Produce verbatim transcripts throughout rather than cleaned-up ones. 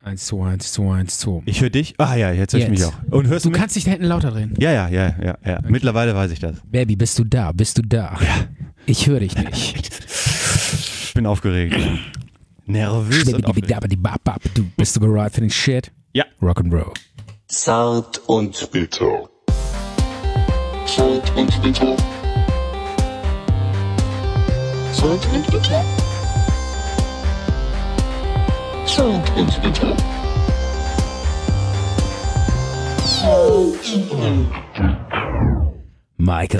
eins, zwei, eins, zwei, eins, zwei. Ich höre dich. Ah ja, jetzt höre ich mich auch. Und hörst du du mich? kannst dich da hinten lauter drehen. Ja, ja, ja, ja, ja. Okay. Mittlerweile weiß ich das. Baby, bist du da? Bist du da? Ja. Ich höre dich nicht. Ich bin aufgeregt. Nervös und aufgeregt. Du, bist du bereit für den Shit? Ja. Rock'n'Roll. Zart und bitter. Zart und bitter. Zart und bitter. Zart und bitter. Michael.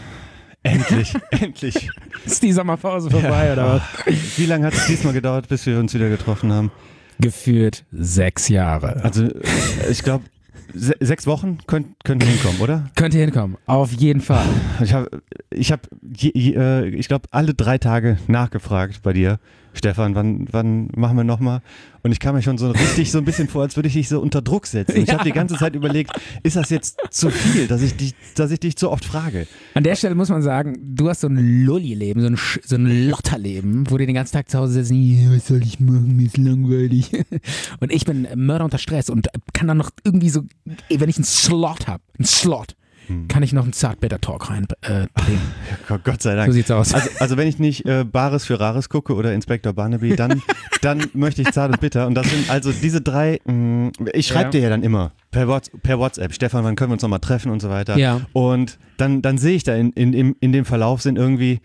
Endlich, endlich. Ist die Sommerpause vorbei, ja, oder was? Wie lange hat es diesmal gedauert, bis wir uns wieder getroffen haben? Gefühlt sechs Jahre. Also, ich glaube, se- sechs Wochen könnt, könnten hinkommen, oder? Könnte hinkommen, auf jeden Fall. Ich habe, ich, hab, äh, ich glaube, alle drei Tage nachgefragt bei dir, Stefan, wann, wann machen wir nochmal? Und ich kam mir schon so richtig so ein bisschen vor, als würde ich dich so unter Druck setzen. Ich Ja. habe die ganze Zeit überlegt, ist das jetzt zu viel, dass ich dich, dass ich dich so oft frage? An der Stelle muss man sagen, du hast so ein Lulli-Leben, so ein, Sch- so ein Lotterleben, wo du den ganzen Tag zu Hause sitzt, ja, was soll ich machen, mir ist langweilig. Und ich bin Mörder unter Stress und kann dann noch irgendwie so, wenn ich einen Slot habe, einen Slot, kann ich noch einen Zart-Bitter-Talk reinbringen. Äh, Ja, Gott sei Dank. so sieht's aus. Also, also wenn ich nicht äh, Bares für Rares gucke oder Inspektor Barnaby, dann, dann möchte ich Zart und Bitter. Und das sind also diese drei, mh, ich schreibe Ja. dir ja dann immer per, Whats- per WhatsApp, Stefan, wann können wir uns nochmal treffen und so weiter. Ja. Und dann, dann sehe ich da in, in, in, in dem Verlauf sind irgendwie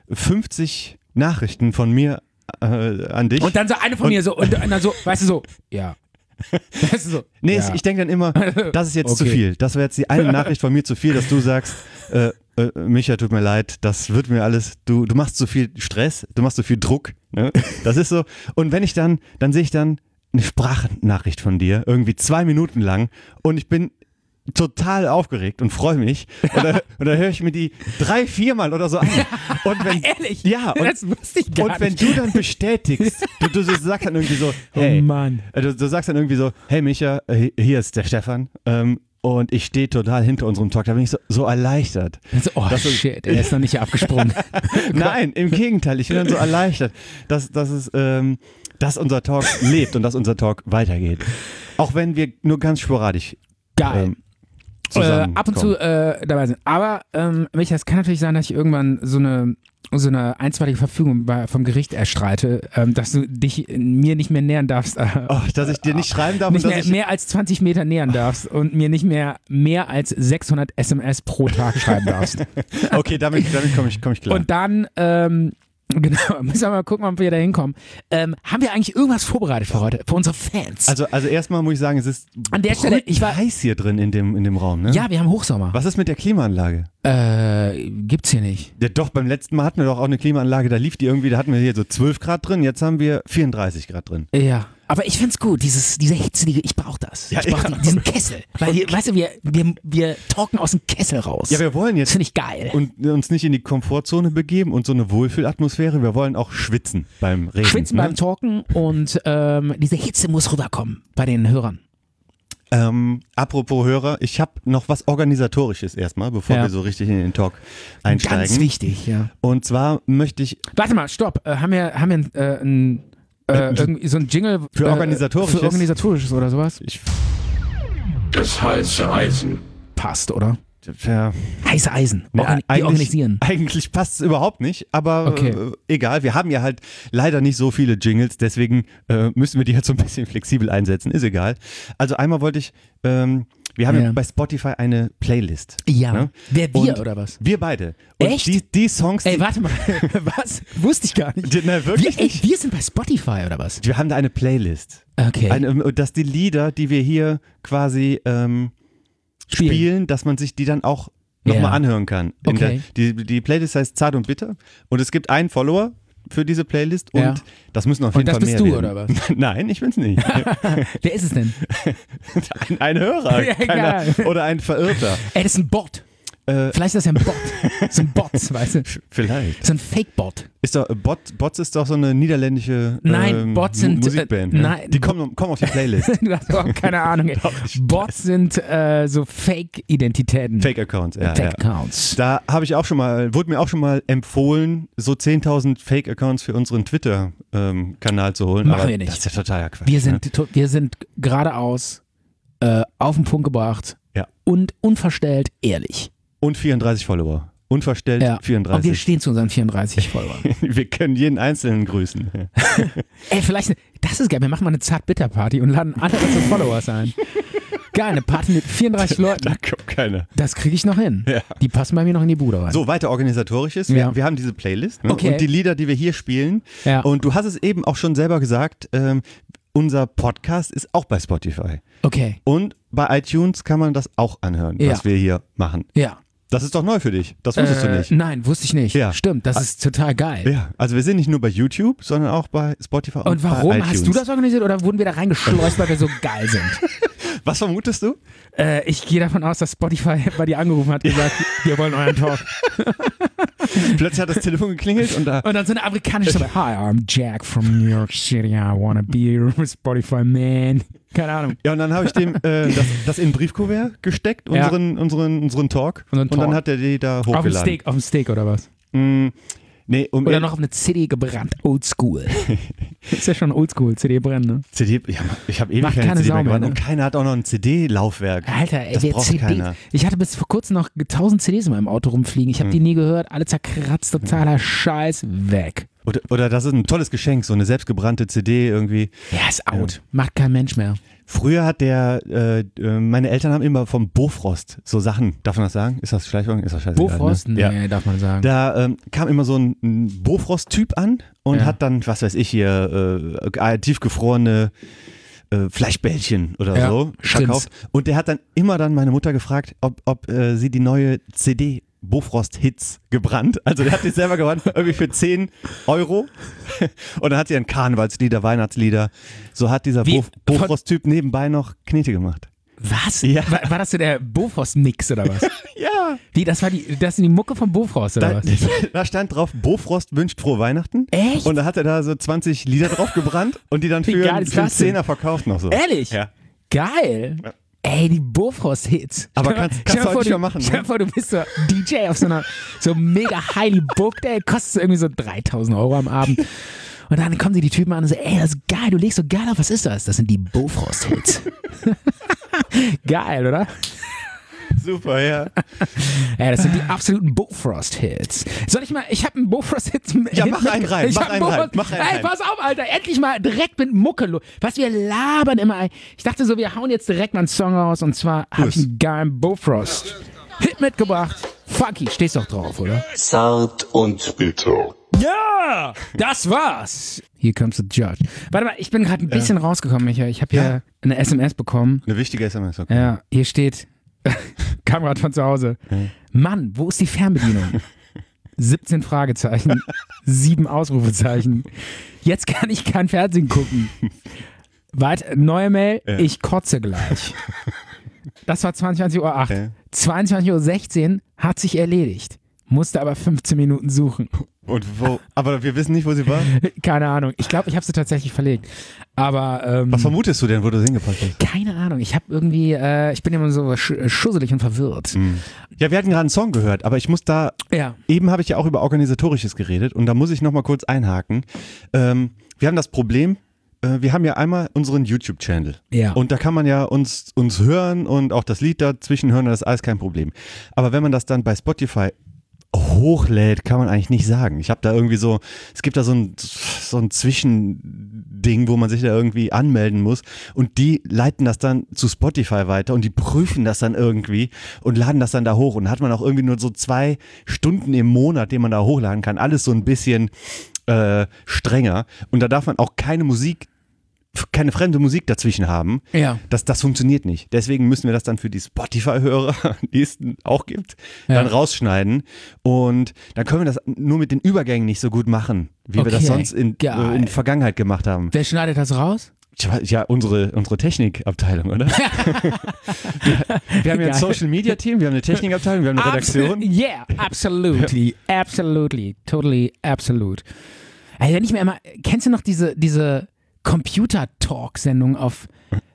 fünfzig Nachrichten von mir äh, an dich. Und dann so eine von Und- mir so, und dann so, weißt du so, ja. Weißt du so, Nee, ja. ich denke dann immer, das ist jetzt zu Okay. viel. Das wäre jetzt die eine Nachricht von mir zu viel, dass du sagst, äh, äh, Micha, tut mir leid, das wird mir alles, du, du machst zu viel Stress, du machst zu viel Druck. Ne? Das ist so. Und wenn ich dann, dann sehe ich dann eine Sprachnachricht von dir, irgendwie zwei Minuten lang und ich bin total aufgeregt und freue mich. Und dann, und dann höre ich mir die drei, viermal oder so an. Und wenn, Ehrlich? Ja, und, das wusste ich gar und wenn nicht. du dann bestätigst, du, du, du sagst dann irgendwie so, hey, Oh Mann. äh, Du, du sagst dann irgendwie so, hey Micha, äh, hier ist der Stefan ähm, und ich stehe total hinter unserem Talk. Da bin ich so, so erleichtert. Also, oh Das ist- shit, er ist noch nicht abgesprungen. Nein, im Gegenteil, ich bin dann so erleichtert, dass, dass, es, ähm, dass unser Talk lebt und dass unser Talk weitergeht. Auch wenn wir nur ganz sporadisch Geil. ähm, äh, zusammenkommen. ab und zu äh, dabei sind. Aber ähm, Micha, es kann natürlich sein, dass ich irgendwann so eine so eine einstweilige Verfügung bei, vom Gericht erstreite, ähm, dass du dich mir nicht mehr nähern darfst. Äh, Oh, dass ich dir nicht schreiben darf nicht und mehr, dass ich, mehr als zwanzig Meter nähern darfst und mir nicht mehr mehr als sechshundert S M S pro Tag schreiben darfst. Okay, damit, damit komme ich, komm ich klar. Und dann, ähm, genau, müssen wir mal gucken, ob wir da hinkommen. Ähm, haben wir eigentlich irgendwas vorbereitet für heute, für unsere Fans? also, also erstmal muss ich sagen, es ist An der Stelle, ich war- heiß hier drin in dem, in dem Raum. Ne? ja, wir haben Hochsommer. Was ist mit der Klimaanlage? Äh, gibt's hier nicht. Ja, doch, beim letzten Mal hatten wir doch auch eine Klimaanlage, da lief die irgendwie, da hatten wir hier so zwölf Grad drin, jetzt haben wir vierunddreißig Grad drin. Ja. Aber ich find's gut, dieses, diese Hitze, die, ich brauch das. Ja, ich brauch ja. die, diesen Kessel. Weil, wir, weißt du, wir, wir, wir talken aus dem Kessel raus. Ja, wir wollen das jetzt finde ich geil. und uns nicht in die Komfortzone begeben und so eine Wohlfühlatmosphäre, wir wollen auch schwitzen beim Reden. Schwitzen ne? beim Talken und ähm, diese Hitze muss rüberkommen bei den Hörern. Ähm, apropos Hörer, ich habe noch was Organisatorisches erstmal, bevor Ja. wir so richtig in den Talk einsteigen. Ganz wichtig, ja. Und zwar möchte ich Warte mal, stopp. Äh, haben wir, haben wir äh, ein, äh, irgendwie so ein Jingle Für äh, Organisatorisches? Für Organisatorisches oder sowas? ich, Das heiße Eisen. Passt, oder? ja, Heiße Eisen. Ne, Organ die eigentlich- organisieren. Eigentlich passt es überhaupt nicht, aber Okay. äh, egal. Wir haben ja halt leider nicht so viele Jingles, deswegen äh, müssen wir die halt so ein bisschen flexibel einsetzen. Ist egal. Also einmal wollte ich, ähm, wir haben ja. Ja. bei Spotify eine Playlist. Ja. Ne? Wer wir Und oder was? Wir beide. Und Echt? Die, die Songs, die, Ey, warte mal. Was? Wusste ich gar nicht. die, na, Wir, wirklich ey, nicht. wir sind bei Spotify oder was? Wir haben da eine Playlist. Okay. Eine, dass die Lieder, die wir hier quasi ähm, Spielen. spielen, dass man sich die dann auch nochmal Ja. anhören kann. In Okay. der, die, die Playlist heißt Zart und Bitter und es gibt einen Follower für diese Playlist und Ja. das müssen auf Und jeden das Fall bist mehr du, werden. oder was? Nein, ich bin's nicht. Wer ist es denn? ein, ein Hörer Ja, keiner, egal. oder ein Verirrter. Ey, das ist ein Bot. Äh, Vielleicht ist das ja ein Bot. So ein Bot, weißt du? Vielleicht. So ein Fake-Bot. Ist doch, Bot, Bots ist doch so eine niederländische Nein, ähm, Bots Mu- sind, Musikband. äh, ne? nein, Die kommen, kommen auf die Playlist. Du hast überhaupt keine Ahnung. Ey. Bots sind äh, so Fake-Identitäten. Fake-Accounts, ja. Fake-Accounts. Ja. Da habe ich auch schon mal, wurde mir auch schon mal empfohlen, so zehntausend Fake-Accounts für unseren Twitter-Kanal zu holen. Machen aber wir nicht. Das ist ja totaler Quatsch. Wir ne? sind, to- wir sind geradeaus, äh, auf den Punkt gebracht Ja. und unverstellt ehrlich. Und vierunddreißig Follower. Unverstellt Ja. Und wir vierunddreißig. stehen zu unseren vierunddreißig Followern. Wir können jeden Einzelnen grüßen. Ey, vielleicht, das ist geil, wir machen mal eine Zart-Bitter-Party und laden alle unsere Followers ein. Geil, eine Party mit vierunddreißig Leuten. Da kommt keiner. Das kriege ich noch hin. Ja. Die passen bei mir noch in die Bude rein. So, weiter organisatorisches. Wir, Ja. wir haben diese Playlist ne? Okay. und die Lieder, die wir hier spielen. Ja. Und du hast es eben auch schon selber gesagt, ähm, unser Podcast ist auch bei Spotify. Okay, Und bei iTunes kann man das auch anhören, Ja. was wir hier machen. ja. Das ist doch neu für dich. Das wusstest Äh, du nicht. Nein, wusste ich nicht. Ja. Stimmt, das ist total geil. Ja, also wir sind nicht nur bei YouTube, sondern auch bei Spotify und, Und warum? bei iTunes. Hast du das organisiert oder wurden wir da reingeschleust, weil wir so geil sind? Was vermutest du? Äh, ich gehe davon aus, dass Spotify bei dir angerufen hat und gesagt, wir wollen euren Talk. Plötzlich hat das Telefon geklingelt und da Und dann so eine amerikanische Stimme. Hi, I'm Jack from New York City. I wanna be your Spotify man. Keine Ahnung. ja, und dann habe ich dem äh, das, das in ein Briefkuvert gesteckt, Ja. unseren, unseren, unseren Talk. Unseren Und dann Talk. hat er die da Auf dem hochgeladen. Steak, auf dem Steak oder was? Mm, nee, um Oder noch auf eine C D gebrannt. Oldschool. Ist ja schon Oldschool, C D brennen, ne? C D, ja, ich habe ewig Macht keine keine C D Sau mehr mehr, gebrannt ne? und keiner hat auch noch ein C D-Laufwerk. Alter, ey, Das wer braucht C D. keiner. Ich hatte bis vor kurzem noch tausend C Ds in meinem Auto rumfliegen. Ich habe die nie gehört. Alle zerkratzt, totaler Scheiß. Weg. Oder, oder das ist ein tolles Geschenk, so eine selbstgebrannte C D irgendwie. Ja, ist out. Macht kein Mensch mehr. Früher hat der, äh, äh, meine Eltern haben immer vom Bofrost so Sachen, darf man das sagen? Ist das Schleichwerbung? Ist das scheißegal, Bofrost? Ne? Nee, Ja. darf man sagen. Da ähm, kam immer so ein, ein Bofrost-Typ an und Ja. hat dann, was weiß ich hier, äh, tiefgefrorene äh, Fleischbällchen oder Ja, so Schrimps. verkauft. Und der hat dann immer dann meine Mutter gefragt, ob, ob äh, sie die neue C D Bofrost-Hits gebrannt. Also der hat die selber gebrannt, irgendwie für zehn Euro. Und dann hat sie dann Karnevalslieder, Weihnachtslieder. So hat dieser Wie? Bof- Bofrost-Typ nebenbei noch Knete gemacht. Was? Ja. War, war das so der Bofrost-Mix oder was? Ja. Wie, das war die, das ist die Mucke vom Bofrost oder Da, was? da stand drauf, Bofrost wünscht frohe Weihnachten. Echt? Und da hat er da so zwanzig Lieder drauf gebrannt und die dann Wie für, geil ist für einen das denn? Zehner verkauft noch so. Ehrlich? Ja. Geil. Ja. Ey, die Bofrost-Hits. Aber Stell mal- kannst- stell kannst mal du vor, heute schon machen, ne? Stell dir vor, du bist so D J auf so einer so mega highly booked, ey, kostet irgendwie so dreitausend Euro am Abend. Und dann kommen die, die Typen an und so, ey, das ist geil, du legst so geil auf, was ist das? Das sind die Bofrost-Hits. Geil, oder? Super, ja. Ja, das sind die absoluten Bofrost-Hits. Soll ich mal, ich habe einen Bofrost-Hit. Ja, mach einen rein, Ich mach hab einen rein, Bofrost- mach einen Ey, rein. pass auf, Alter, endlich mal direkt mit Mucke los. Was, wir labern immer. ey. Ich dachte so, wir hauen jetzt direkt mal einen Song raus und zwar habe ich einen geilen Bofrost-Hit mitgebracht. Funky, stehst doch drauf, oder? Zart und bitter. Ja, das war's. Here comes the judge. Warte mal, ich bin gerade ein bisschen rausgekommen, Michael. Ich habe hier Ja. eine S M S bekommen. Eine wichtige S M S, okay. Ja, hier steht, kam gerade von zu Hause. Mann, wo ist die Fernbedienung? siebzehn Fragezeichen, sieben Ausrufezeichen. Jetzt kann ich kein Fernsehen gucken. Weit, neue Mail, Ja. ich kotze gleich. Das war zweiundzwanzig Uhr acht. Ja. zweiundzwanzig Uhr sechzehn hat sich erledigt. Musste aber fünfzehn Minuten suchen. Und wo, aber wir wissen nicht, wo sie war. Keine Ahnung. Ich glaube, ich habe sie tatsächlich verlegt. Aber ähm, Was vermutest du denn, wo du sie hingepackt hast? keine Ahnung. Ich habe irgendwie, äh, ich bin immer so sch- schusselig und verwirrt. Ja, wir hatten gerade einen Song gehört, aber ich muss da, Ja. eben habe ich ja auch über Organisatorisches geredet und da muss ich nochmal kurz einhaken. Ähm, wir haben das Problem, äh, wir haben ja einmal unseren YouTube-Channel. Ja. Und da kann man ja uns, uns hören und auch das Lied dazwischen hören, das ist alles kein Problem. Aber wenn man das dann bei Spotify hochlädt, kann man eigentlich nicht sagen. Ich habe da irgendwie so, es gibt da so ein, so ein Zwischending, wo man sich da irgendwie anmelden muss und die leiten das dann zu Spotify weiter und die prüfen das dann irgendwie und laden das dann da hoch und da hat man auch irgendwie nur so zwei Stunden im Monat, den man da hochladen kann. Alles so ein bisschen äh, strenger und da darf man auch keine Musik keine fremde Musik dazwischen haben. Ja. Das, das funktioniert nicht. Deswegen müssen wir das dann für die Spotify-Hörer, die es auch gibt, Ja. dann rausschneiden. Und dann können wir das nur mit den Übergängen nicht so gut machen, wie wir das Okay, sonst in, geil. äh, in der Vergangenheit gemacht haben. Wer schneidet das raus? Ja, unsere, unsere Technikabteilung, oder? wir, wir haben ja ein Social Media Team, wir haben eine Technikabteilung, wir haben eine Redaktion. Abs- yeah, absolutely, absolutely, totally, absolut. Also wenn ich mir immer, kennst du noch diese, diese Computer-Talk-Sendung auf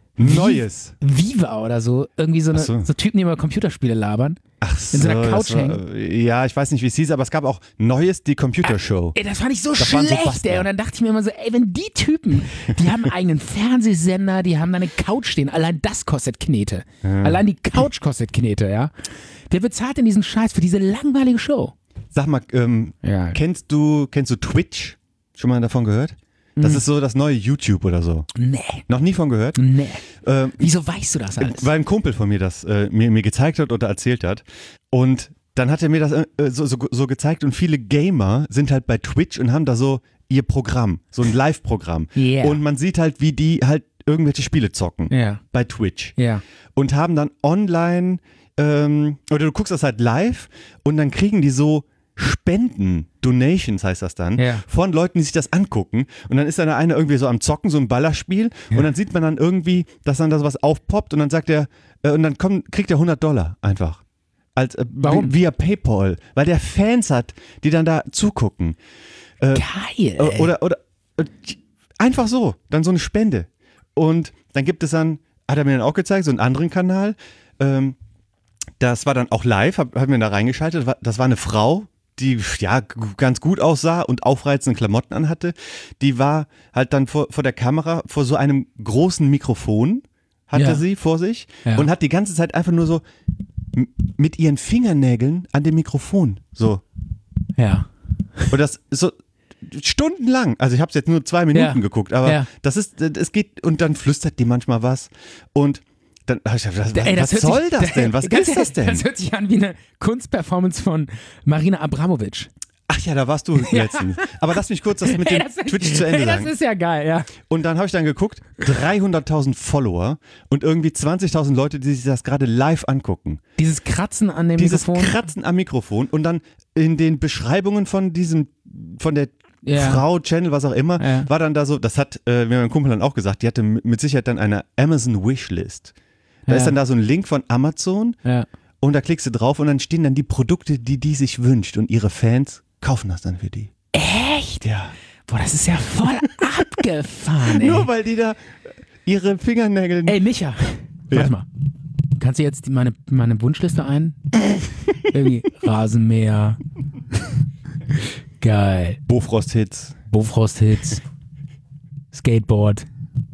Neues. Viva oder so? Irgendwie so, eine, Ach so. so Typen, die immer Computerspiele labern. Ach so, In so einer Couch das war, ja, ich weiß nicht, wie es hieß, aber es gab auch Neues, die Computershow. Ey, das fand ich so Das waren so schlecht, Bastler. ey. Und dann dachte ich mir immer so, ey, wenn die Typen, die haben einen eigenen Fernsehsender, die haben da eine Couch stehen, allein das kostet Knete. Ja. Allein die Couch kostet Knete, ja. Wer bezahlt denn diesen Scheiß für diese langweilige Show? Sag mal, ähm, Ja. kennst du kennst du Twitch? Schon mal davon gehört? Das ist so das neue YouTube oder so. Nee, Noch nie von gehört? nee. Ähm, Wieso weißt du das alles? weil ein Kumpel von mir das äh, mir, mir gezeigt hat oder erzählt hat. Und dann hat er mir das äh, so, so, so gezeigt und viele Gamer sind halt bei Twitch und haben da so ihr Programm, so ein Live-Programm. Yeah. Und man sieht halt, wie die halt irgendwelche Spiele zocken Ja, bei Twitch. ja. Und haben dann online, ähm, oder du guckst das halt live und dann kriegen die so Spenden, Donations heißt das dann, Ja. von Leuten, die sich das angucken. Und dann ist dann der eine irgendwie so am Zocken, so ein Ballerspiel. Und dann sieht man dann irgendwie, dass dann da sowas aufpoppt und dann sagt er, äh, und dann kommt, kriegt er hundert Dollar einfach. Als, äh, Warum? Via PayPal. Weil der Fans hat, die dann da zugucken. Äh, Geil. äh, Oder, oder äh, einfach so, dann so eine Spende. Und dann gibt es dann, hat er mir dann auch gezeigt, so einen anderen Kanal. Ähm, das war dann auch live, hab, hab mir da reingeschaltet. Das war eine Frau, die ja g- ganz gut aussah und aufreizende Klamotten anhatte. Die war halt dann vor, vor der Kamera, vor so einem großen Mikrofon, hatte Ja. sie vor sich Ja. und hat die ganze Zeit einfach nur so m- mit ihren Fingernägeln an dem Mikrofon so. Ja. Und das ist so stundenlang. Also ich habe es jetzt nur zwei Minuten Ja. geguckt, aber Ja. das ist, es geht, und dann flüstert die manchmal was. Und dann hab ich gedacht, was, Ey, das was hört soll sich, das denn? Was ganz ist das denn? Das hört sich an wie eine Kunstperformance von Marina Abramovic. Ach ja, da warst du letztens. Aber lass mich kurz das mit Ey, dem das ist- Twitch zu Ende ey, sagen. Das ist ja geil, ja. Und dann habe ich dann geguckt, dreihunderttausend Follower und irgendwie zwanzigtausend Leute, die sich das gerade live angucken. Dieses Kratzen an dem Dieses Mikrofon. Kratzen am Mikrofon und dann in den Beschreibungen von diesem, von der Ja. Frau, Channel, was auch immer, Ja. war dann da so, das hat äh, mir mein Kumpel dann auch gesagt, die hatte mit Sicherheit dann eine Amazon Wishlist. Da Ja. ist dann da so ein Link von Amazon Ja. und da klickst du drauf und dann stehen dann die Produkte, die die sich wünscht und ihre Fans kaufen das dann für die. Echt? Ja. Boah, das ist ja voll abgefahren, ey. Nur weil die da ihre Fingernägel... Ey, Micha, Ja. warte mal. Kannst du jetzt die- meine, meine Wunschliste ein? Irgendwie Rasenmäher. Geil. Bofrost-Hits. Bofrost-Hits. Skateboard.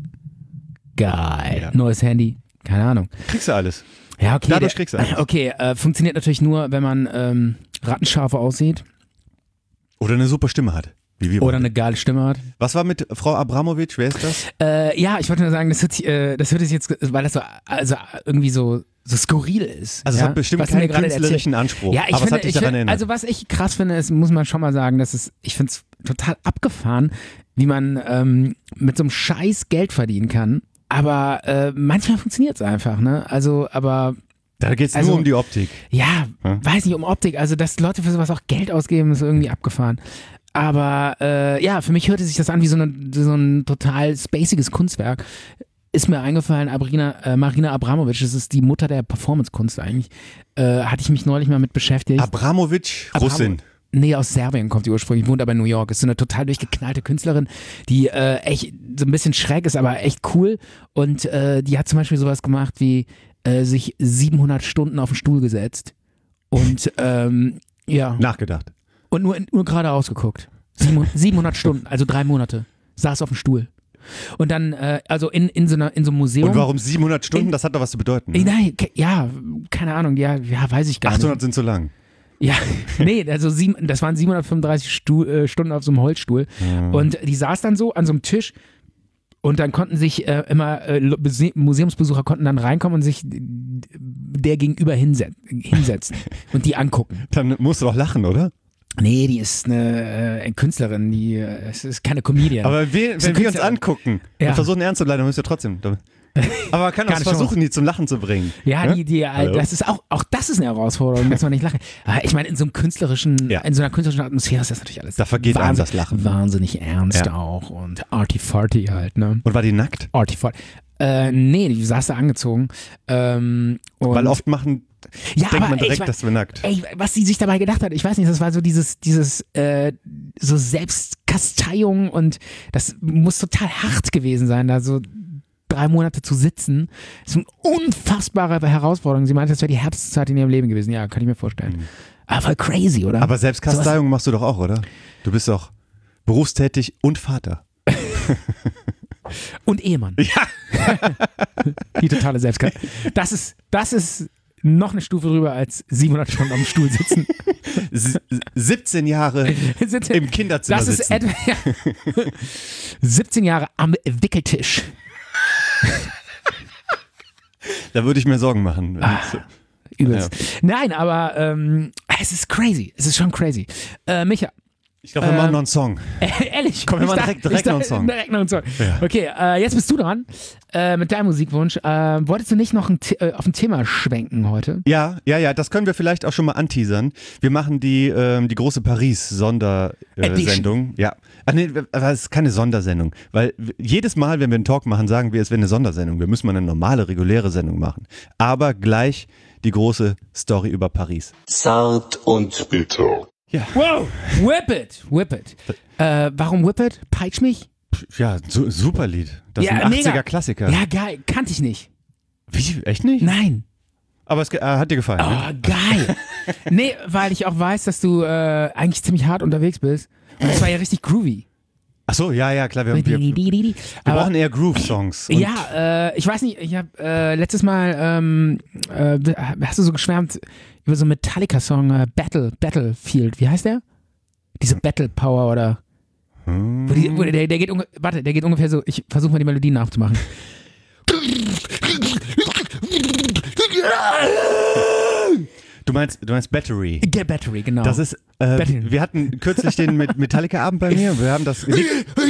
Geil. Ja. Neues Handy. Keine Ahnung. Kriegst du alles. Ja, okay. Dadurch der- kriegst du alles. Okay, äh, funktioniert natürlich nur, wenn man ähm, rattenscharf aussieht Oder eine super Stimme hat. Wie wir oder beide. eine geile Stimme hat. Was war mit Frau Abramovic? Wer ist das? Äh, ja, ich wollte nur sagen, das hört sich, äh, das hört sich jetzt, weil das so, also irgendwie so, so skurril ist. Also es ja? hat bestimmt Was du mir keinen gerade erzählt- künstlerischen Anspruch. Ja, ich aber finde, es hat dich ich daran finde, erinnert. also was ich krass finde, ist, muss man schon mal sagen, dass es, ich finde es total abgefahren, wie man ähm, mit so einem Scheiß Geld verdienen kann. Aber äh, manchmal funktioniert es einfach, ne? Also, aber da geht es also- nur um die Optik. ja, Ja. weiß nicht, um Optik. Also, dass Leute für sowas auch Geld ausgeben, ist irgendwie abgefahren. Aber äh, ja, für mich hörte sich das an wie so, eine, so ein total spaciges Kunstwerk. Ist mir eingefallen, Abrina, äh, Marina Abramovic, das ist die Mutter der Performance-Kunst eigentlich. Äh, hatte ich mich neulich mal mit beschäftigt. Abramovic, Abramo- Russin. Nee, aus Serbien kommt die ursprünglich, wohnt aber in New York. Ist so eine total durchgeknallte Künstlerin, die äh, echt so ein bisschen schräg ist, aber echt cool. Und äh, die hat zum Beispiel sowas gemacht wie äh, sich siebenhundert Stunden auf den Stuhl gesetzt und ähm, ja, Nachgedacht. und nur, nur geradeaus geguckt. siebenhundert Stunden, also drei Monate, saß auf dem Stuhl. Und dann, äh, also in, in, so einer, in so einem Museum. Und warum siebenhundert Stunden? In- Das hat doch was zu bedeuten. Äh, Ne? Nein, ke- ja, keine Ahnung, ja, ja, weiß ich gar nicht. achthundert sind zu lang. Ja, nee, also sieben, das waren siebenhundertfünfunddreißig Stuhl, äh, Stunden auf so einem Holzstuhl. Und die saß dann so an so einem Tisch und dann konnten sich äh, immer, äh, Lo- Bese- Museumsbesucher konnten dann reinkommen und sich äh, der gegenüber hinset hinsetzen und die angucken. Dann musst du doch lachen, oder? Nee, die ist eine äh, Künstlerin, die äh, es ist keine Comedian. Aber wir, Ist wenn eine wir uns Künstlerin. angucken Ja. und versuchen ernst zu bleiben, dann müssen wir trotzdem. Aber man kann auch Keine versuchen, Chance. die zum Lachen zu bringen. Ja, Ne? die, die, äh, Hallo? das ist auch, auch das ist eine Herausforderung, dass man nicht lachen. Aber ich meine, in so einem künstlerischen, Ja. in so einer künstlerischen Atmosphäre ist das natürlich alles Da vergeht einem das Lachen. wahnsinnig ernst Ja. auch und arty-farty halt, ne? Und war die nackt? Arty-farty. Äh, nee, die saß da angezogen. Ähm, und Weil oft machen, ja, denkt aber, man ey, direkt, ich mein- dass wir nackt. Ey, was sie sich dabei gedacht hat, ich weiß nicht, das war so dieses, dieses, äh, so Selbstkasteiung und das muss total hart gewesen sein, da so drei Monate zu sitzen. Das ist eine unfassbare Herausforderung. Sie meinte, das wäre die Herbstzeit in ihrem Leben gewesen. Ja, kann ich mir vorstellen. Aber voll crazy, oder? Aber Selbstkasteiung machst du doch auch, oder? Du bist doch berufstätig und Vater. Und Ehemann. Ja. Die totale Selbstkasteiung. Das ist, das ist noch eine Stufe rüber als siebenhundert Stunden am Stuhl sitzen. S- siebzehn Jahre Sitzen- im Kinderzimmer Das ist sitzen. etwa ja. siebzehn Jahre am Wickeltisch. Da würde ich mir Sorgen machen. Ah. Übelst. Nein, aber ähm, es ist crazy. Es ist schon crazy. Äh, Micha, Ich glaube, wir Ähm, machen noch einen Song. äh, ehrlich. Komm, wir ich machen dacht- direkt- direkt ich dacht- noch einen Song. Direkt noch einen Song. Ja. Okay, äh, jetzt bist du dran äh, mit deinem Musikwunsch. Äh, wolltest du nicht noch ein, The- äh, auf ein Thema schwenken heute? Ja, ja, ja, das können wir vielleicht auch schon mal anteasern. Wir machen die, ähm, die große Paris-Sondersendung. ja. Ach nee, aber es ist keine Sondersendung. Weil w- jedes Mal, wenn wir einen Talk machen, sagen wir, es wäre eine Sondersendung. Wir müssen mal eine normale, reguläre Sendung machen. Aber gleich die große Story über Paris. Zart und bitter. Wow! Whip it! Whip it! Äh, warum Whip it? Peitsch mich? Ja, su super Lied. Das Ja, ist ein mega. achtziger-Klassiker. Ja, geil. Kannte ich nicht. Wie? Echt nicht? Nein. Aber es ge- äh, hat dir gefallen. ne? Oh, geil. Nee, weil ich auch weiß, dass du äh, eigentlich ziemlich hart unterwegs bist. Und das war ja richtig groovy. Ach so, ja, ja, klar. Wir, wir, wir Wir brauchen eher Groove-Songs. Und Ja, äh, ich weiß nicht, ich habe äh, letztes Mal, ähm, äh, hast du so geschwärmt über so einen Metallica-Song, äh, Battle, Battlefield, wie heißt der? Diese Battle Power oder, wo die, wo der, der geht, unge- warte, der geht ungefähr so, ich versuche mal die Melodie nachzumachen. Du meinst, du meinst Battery. Get Battery, genau. Das ist, äh, Battery. wir hatten kürzlich den mit Metallica-Abend bei mir. Wir haben das und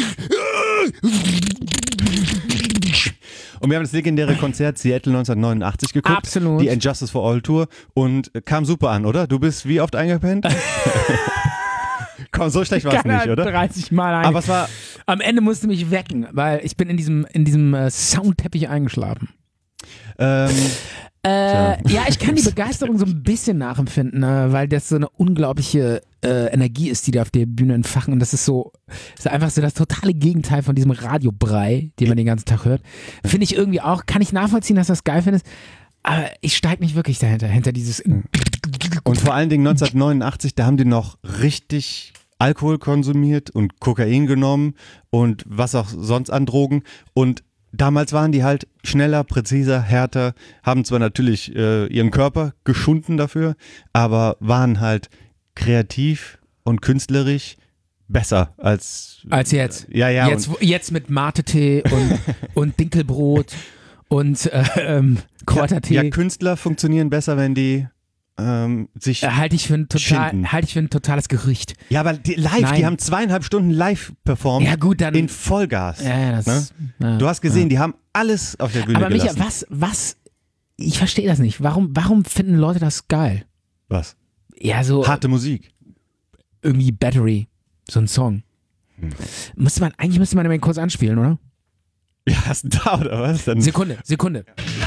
wir haben das legendäre Konzert Seattle neunzehnhundertneunundachtzig geguckt. Absolut. Die And Justice for All Tour und kam super an, oder? Du bist wie oft eingepennt? Komm, so schlecht war es Keiner nicht, hat oder? dreißig Mal ein. Aber es war, Am Ende musste mich wecken, weil ich bin in diesem, in diesem äh, Soundteppich eingeschlafen. ähm, Äh, ja, ich kann die Begeisterung so ein bisschen nachempfinden, äh, weil das so eine unglaubliche äh, Energie ist, die da auf der Bühne entfachen. Und das ist so, das ist einfach so das totale Gegenteil von diesem Radiobrei, den man den ganzen Tag hört. Finde ich irgendwie auch, kann ich nachvollziehen, dass du das geil findest. Aber ich steige nicht wirklich dahinter, hinter dieses. und vor allen Dingen neunzehnhundertneunundachtzig, da haben die noch richtig Alkohol konsumiert und Kokain genommen und was auch sonst an Drogen. Und damals waren die halt schneller, präziser, härter, haben zwar natürlich äh, ihren Körper geschunden dafür, aber waren halt kreativ und künstlerisch besser als Als jetzt. Ja, ja. jetzt, und, wo- jetzt mit Mate-Tee und, und Dinkelbrot und äh, ähm, Kräutertee. ja, Künstler funktionieren besser, wenn die ähm, sich. Äh, halte ich für ein total, Schinden. halte ich für ein totales Gerücht. Ja, aber die, live, Nein. die haben zweieinhalb Stunden live performt Ja gut, dann. in Vollgas. ja, ja, das, Ne? ja, Du hast gesehen, die haben alles auf der Bühne Aber Micha, gelassen. was, was, ich verstehe das nicht. Warum, warum finden Leute das geil? Was? Ja, so Harte Musik. irgendwie Battery, so ein Song. Hm. Müsste man, eigentlich müsste man den mal kurz anspielen, oder? Ja, hast du da oder was? Dann Sekunde, Sekunde.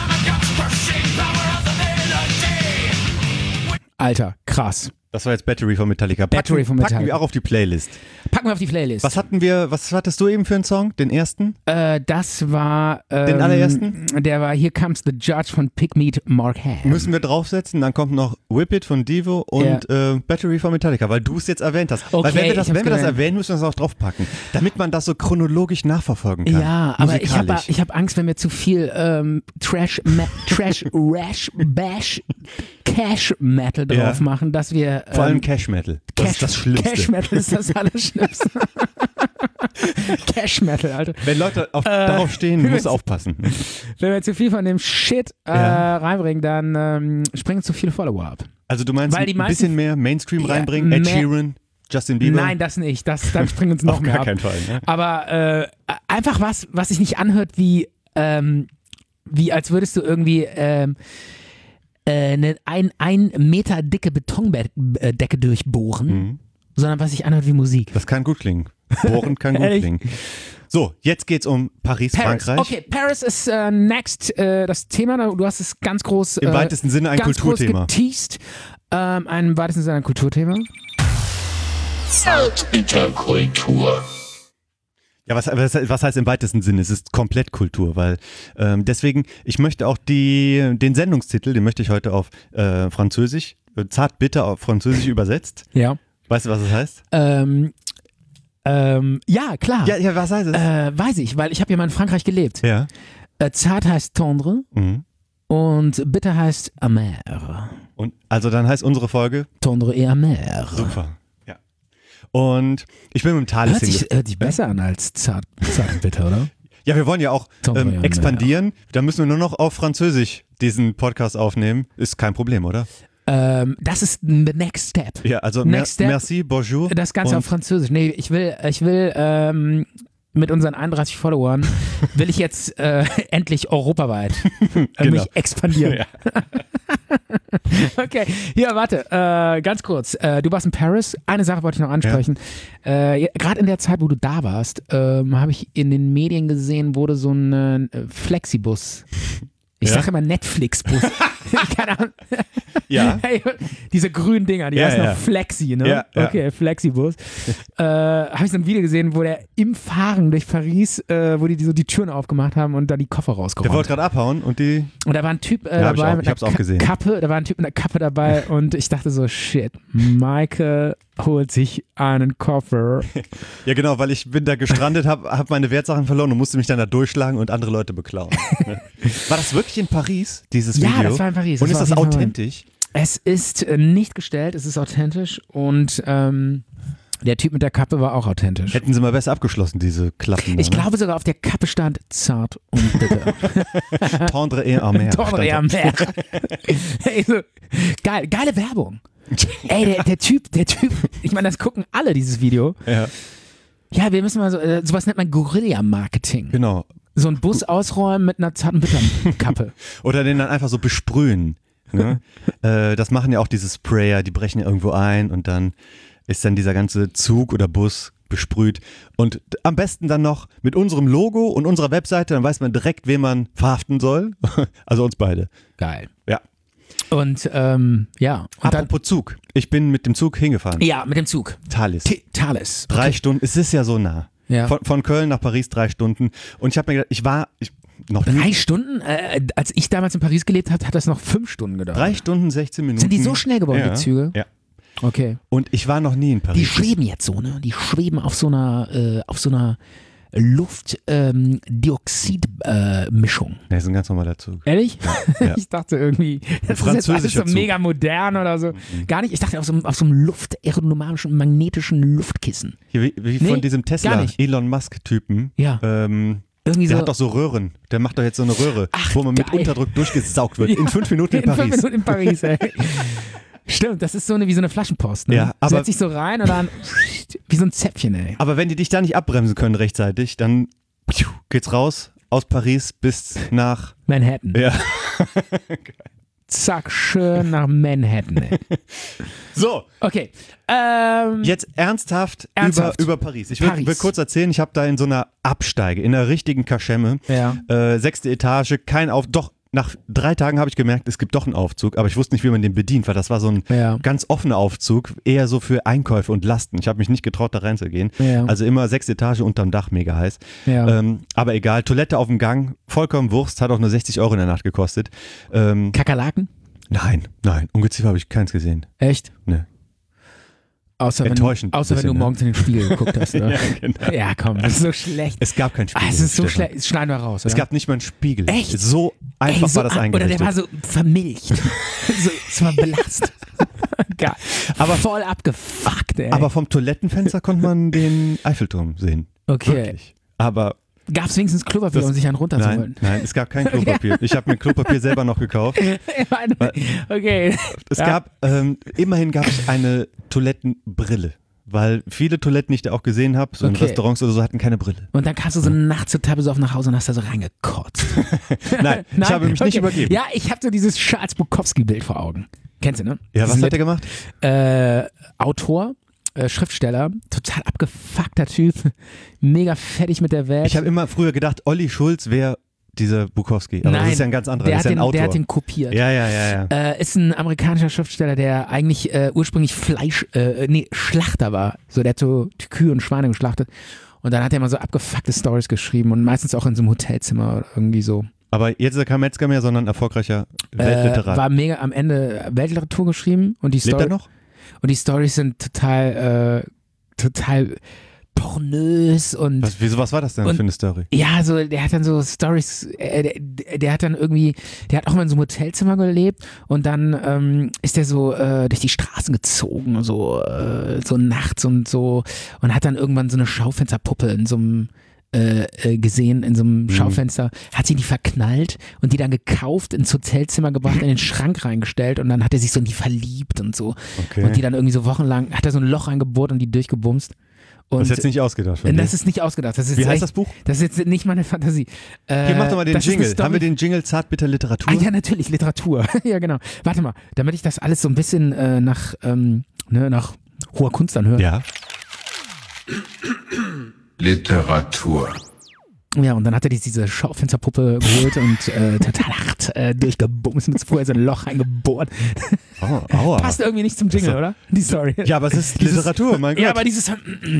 Alter, krass. Das war jetzt Battery von Metallica. Packen, Battery von Packen Metallica. wir auch auf die Playlist. Packen wir auf die Playlist. Was hatten wir, was hattest du eben für einen Song? Den ersten? Äh, das war ähm, Den allerersten? Der war Here Comes the Judge von Pigmeat Mark Ham. Müssen wir draufsetzen, dann kommt noch Whip It von Devo und äh, Battery von Metallica, weil du es jetzt erwähnt hast. Okay, weil wenn wir das, ich hab's wenn wir das gelernt. erwähnen, müssen wir es auch draufpacken, damit man das so chronologisch nachverfolgen kann. Ja, aber ich habe Musikalisch. ich hab Angst, wenn wir zu viel ähm, Trash, Ma Trash, Rash, Bash, Cash Metal drauf Ja. machen, dass wir ähm, Vor allem Cash Metal. Das Cash, ist das Schlimmste. Cash Metal ist das Allerschlimmste. Cash Metal, Alter. Wenn Leute auf, Äh, darauf stehen, musst du aufpassen. Wenn wir zu viel von dem Shit äh, Ja. reinbringen, dann ähm, springen zu viele Follower ab. Also du meinst Weil die ein meisten- bisschen mehr Mainstream Ja, reinbringen, Ed mehr- Sheeran, Justin Bieber? Nein, das nicht. Das, dann springen uns noch Auf mehr gar ab. keinen Fall. Ne? Aber äh, einfach was, was sich nicht anhört wie, ähm, wie als würdest du irgendwie ähm, äh, eine ein, ein Meter dicke Betondecke durchbohren, Mhm. sondern was sich anhört wie Musik. Das kann gut klingen. Bohren kann gut Ehrlich? klingen. So, jetzt geht's um Paris, Paris. Frankreich. Okay, Paris ist äh, next äh, das Thema. Du hast es ganz groß Im äh, weitesten Sinne ein ganz Kulturthema. groß geteased. Ähm, ein im weitesten Sinne ein Kulturthema. Zartbitterkultur. Ja, was, was, was heißt im weitesten Sinne? Es ist komplett Kultur, weil ähm, deswegen, ich möchte auch die, den Sendungstitel, den möchte ich heute auf äh, Französisch, äh, zart bitter auf Französisch übersetzt. Ja. Weißt du, was es heißt? Ähm, ähm, ja, klar. Ja, ja, was heißt es? Äh, weiß ich, weil ich habe ja mal in Frankreich gelebt. ja. Äh, zart heißt tendre Mhm. und bitter heißt amer. Und also dann heißt unsere Folge Tendre et amer. super. Ja. Und ich bin mit dem Thales Hört sich, hingefahren. hört sich besser an als zart, zart und bitter, oder? Ja, wir wollen ja auch Tendre et ähm, amer. expandieren. Da müssen wir nur noch auf Französisch diesen Podcast aufnehmen. Ist kein Problem, oder? Ähm, das ist the next step. Ja, also mer Next step. merci, bonjour. Das Ganze und auf Französisch. Nee, ich will, ich will ähm, mit unseren einunddreißig Followern will ich jetzt äh, endlich europaweit äh, Genau. mich expandieren. Ja. Okay, hier, warte, äh, ganz kurz. Äh, du warst in Paris. Eine Sache wollte ich noch ansprechen. Äh, Gerade in der Zeit, wo du da warst, ähm, habe ich in den Medien gesehen, wurde so ein äh, Flexibus. Ich Ja? sage immer Netflix-Bus. Keine Ahnung. Ja. Hey, diese grünen Dinger, die Ja, heißen ja. noch Flexi, ne? Ja, ja. Okay, Flexibus. äh, Habe ich so ein Video gesehen, wo der im Fahren durch Paris, äh, wo die, die so die Türen aufgemacht haben und da die Koffer Der rausgeräumt. wollte gerade abhauen und die. Und da war ein Typ äh, Ja, hab ich dabei auch- mit ich hab's einer auch gesehen. Ka Kappe, da war ein Typ mit einer Kappe dabei und ich dachte so, shit, Maike holt sich einen Koffer. Ja, genau, weil ich bin da gestrandet, habe hab meine Wertsachen verloren und musste mich dann da durchschlagen und andere Leute beklauen. Ne? War das wirklich in Paris, dieses Ja, Video? das war in Paris. Und Das ist war das auf jeden Fall- authentisch? Es ist äh, nicht gestellt, es ist authentisch und ähm, der Typ mit der Kappe war auch authentisch. Hätten sie mal besser abgeschlossen, diese Klappen. Ich da, ne? glaube sogar auf der Kappe stand zart und bitter. Tendre et amer. Tendre et stand amer. Ey, so, geil, geile Werbung. Ey, der, der Typ, der Typ, ich meine, das gucken alle, dieses Video. da. Ja, Ja, wir müssen mal so, äh, sowas nennt man Guerilla-Marketing. genau. So einen Bus ausräumen mit einer zarten Bitterkappe. Oder den dann einfach so besprühen. Ne? äh, das machen ja auch diese Sprayer, die brechen ja irgendwo ein und dann ist dann dieser ganze Zug oder Bus besprüht. Und am besten dann noch mit unserem Logo und unserer Webseite, dann weiß man direkt, wen man verhaften soll. Also uns beide. Geil. Ja. Und ähm, ja. Und dann, Apropos Zug. Ich bin mit dem Zug hingefahren. ja, mit dem Zug. Thalys. T Thales. Drei Okay. Stunden. Es ist ja so nah. Ja. Von, von Köln nach Paris drei Stunden. Und ich habe mir gedacht, ich war ich, noch nie. Drei Stunden? Äh, als ich damals in Paris gelebt habe, hat das noch fünf Stunden gedauert. Drei Stunden, sechzehn Minuten. Sind die so schnell geworden, ja. die Züge? Ja. Okay. Und ich war noch nie in Paris. Die schweben jetzt so, ne? Die schweben auf so einer, äh, auf so einer Luftdioxid-Mischung. Nee, ist ein ganz normaler Zug. Ehrlich? Ja. Ich dachte irgendwie, das ist jetzt alles französischer so Zug. mega modern oder so. Gar nicht. Ich dachte auf so, einem- auf so einem luftaerodynamischen, magnetischen Luftkissen. Hier, wie wie Nee, von diesem gar Tesla, nicht. Elon Musk-Typen. Ja. Ähm, Irgendwie der so. hat doch so Röhren. Der macht doch jetzt so eine Röhre, Ach, wo man mit geil. Unterdruck durchgesaugt wird. In fünf Minuten in, in Paris. fünf Minuten in Paris, ey. Stimmt, das ist so eine, wie so eine Flaschenpost. Ne? Ja, aber- Setz dich so rein und dann wie so ein Zäpfchen, ey. Aber wenn die dich da nicht abbremsen können rechtzeitig, dann pfiuh, geht's raus aus Paris bis nach. Manhattan. Ja. Zack, schön nach Manhattan, ey. So, Okay. Ähm, jetzt ernsthaft, Ernsthaft. Über, über Paris. Ich will, Paris. will kurz erzählen, ich habe da in so einer Absteige, in einer richtigen Kaschemme, Ja. äh, sechste Etage, kein Auf. Doch, nach drei Tagen habe ich gemerkt, es gibt doch einen Aufzug, aber ich wusste nicht, wie man den bedient, weil das war so ein Ja. ganz offener Aufzug, eher so für Einkäufe und Lasten. Ich habe mich nicht getraut, da reinzugehen. Ja. Also immer sechste Etage unterm Dach, mega heiß. Ja. Ähm, aber egal, Toilette auf dem Gang, vollkommen Wurst, hat auch nur sechzig Euro in der Nacht gekostet. Ähm, Kakerlaken? nein, nein, Ungeziefer habe ich keins gesehen. Echt? Ne. Außer wenn, du, Enttäuschend außer wenn bisschen, du ne? morgens in den Spiegel geguckt hast, oder? Ja, genau. Ja, komm, das ist so schlecht. Es gab kein Spiegel. Ah, es ist so Stefan. schlecht. Das schneiden wir raus, oder? Es gab nicht mal einen Spiegel. Echt? So einfach Ey, so war das an- Oder eingerichtet. der war so vermilcht. so, es war belastet. Geil. Aber voll abgefuckt, ey. aber vom Toilettenfenster konnte man den Eiffelturm sehen. okay. Wirklich. Aber Gab es wenigstens Klopapier, Das- um sich einen nein, runterzuholen? nein, es gab kein Klopapier. Ich habe mir Klopapier selber noch gekauft. Ich meine, okay. Es Ja. gab, ähm, immerhin gab es eine Toilettenbrille. weil viele Toiletten, die ich da auch gesehen habe, so in Okay. Restaurants oder so, hatten keine Brille. Und dann kamst du so nachts total besoffen nach Hause und hast da so reingekotzt. Nein, ich habe mich nicht Okay. übergeben. Ja, ich habe so dieses Charles Bukowski-Bild vor Augen. Kennst du, ne? Ja, was Dieses hat er gemacht? Äh, Autor, äh, Schriftsteller, total abgefuckter Typ, mega fertig mit der Welt. Ich habe immer früher gedacht, Olli Schulz wäre dieser Bukowski. Aber Nein, das ist ja ein ganz anderer, der das ist hat ja ein den, Autor. Der hat den kopiert. ja, ja, ja, ja. Äh, ist ein amerikanischer Schriftsteller, der eigentlich äh, ursprünglich Fleisch, äh, nee, Schlachter war. So, der hat so Kühe und Schweine geschlachtet. Und dann hat er immer so abgefuckte Stories geschrieben und meistens auch in so einem Hotelzimmer oder irgendwie so. Aber jetzt ist er kein Metzger mehr, sondern erfolgreicher Äh, Weltliterat. war mega am Ende Weltliteratur geschrieben und die Lebt Story er noch? und die Storys sind total, äh, total pornös und Was, wieso, was war das denn Und- für eine Story? ja, so, der hat dann so Stories, äh, der, der hat dann irgendwie, der hat auch mal in so einem Hotelzimmer gelebt und dann ähm, ist der so äh, durch die Straßen gezogen, so, äh, so nachts und so und hat dann irgendwann so eine Schaufensterpuppe in so einem äh, äh, gesehen, in so einem Schaufenster, hat sie die verknallt und die dann gekauft, ins Hotelzimmer gebracht, in den Schrank reingestellt und dann hat er sich so in die verliebt und so. Okay. Und die dann irgendwie so wochenlang, hat er so ein Loch reingebohrt und die durchgebumst. Und Das ist jetzt nicht ausgedacht von dir. das ist nicht ausgedacht. Das ist Wie heißt echt, das Buch? Das ist jetzt nicht meine Fantasie. Äh, Hier, mach doch mal den das ist eine Jingle. Story- Haben wir den Jingle Zartbitter Literatur? Ah ja, natürlich, Literatur. ja, genau. Warte mal, damit ich das alles so ein bisschen äh, nach, ähm, ne, nach hoher Kunst anhöre. Ja. Literatur. Ja, und dann hat er die- diese Schaufensterpuppe geholt und äh, total hart äh, durchgebumst mit vorher so ein Loch reingebohrt. Oh, aua. Passt irgendwie nicht zum Jingle, Ach so. oder? Die Story. Ja, aber es ist Dieses- Literatur, mein Gott. Ja, aber dieses. äh,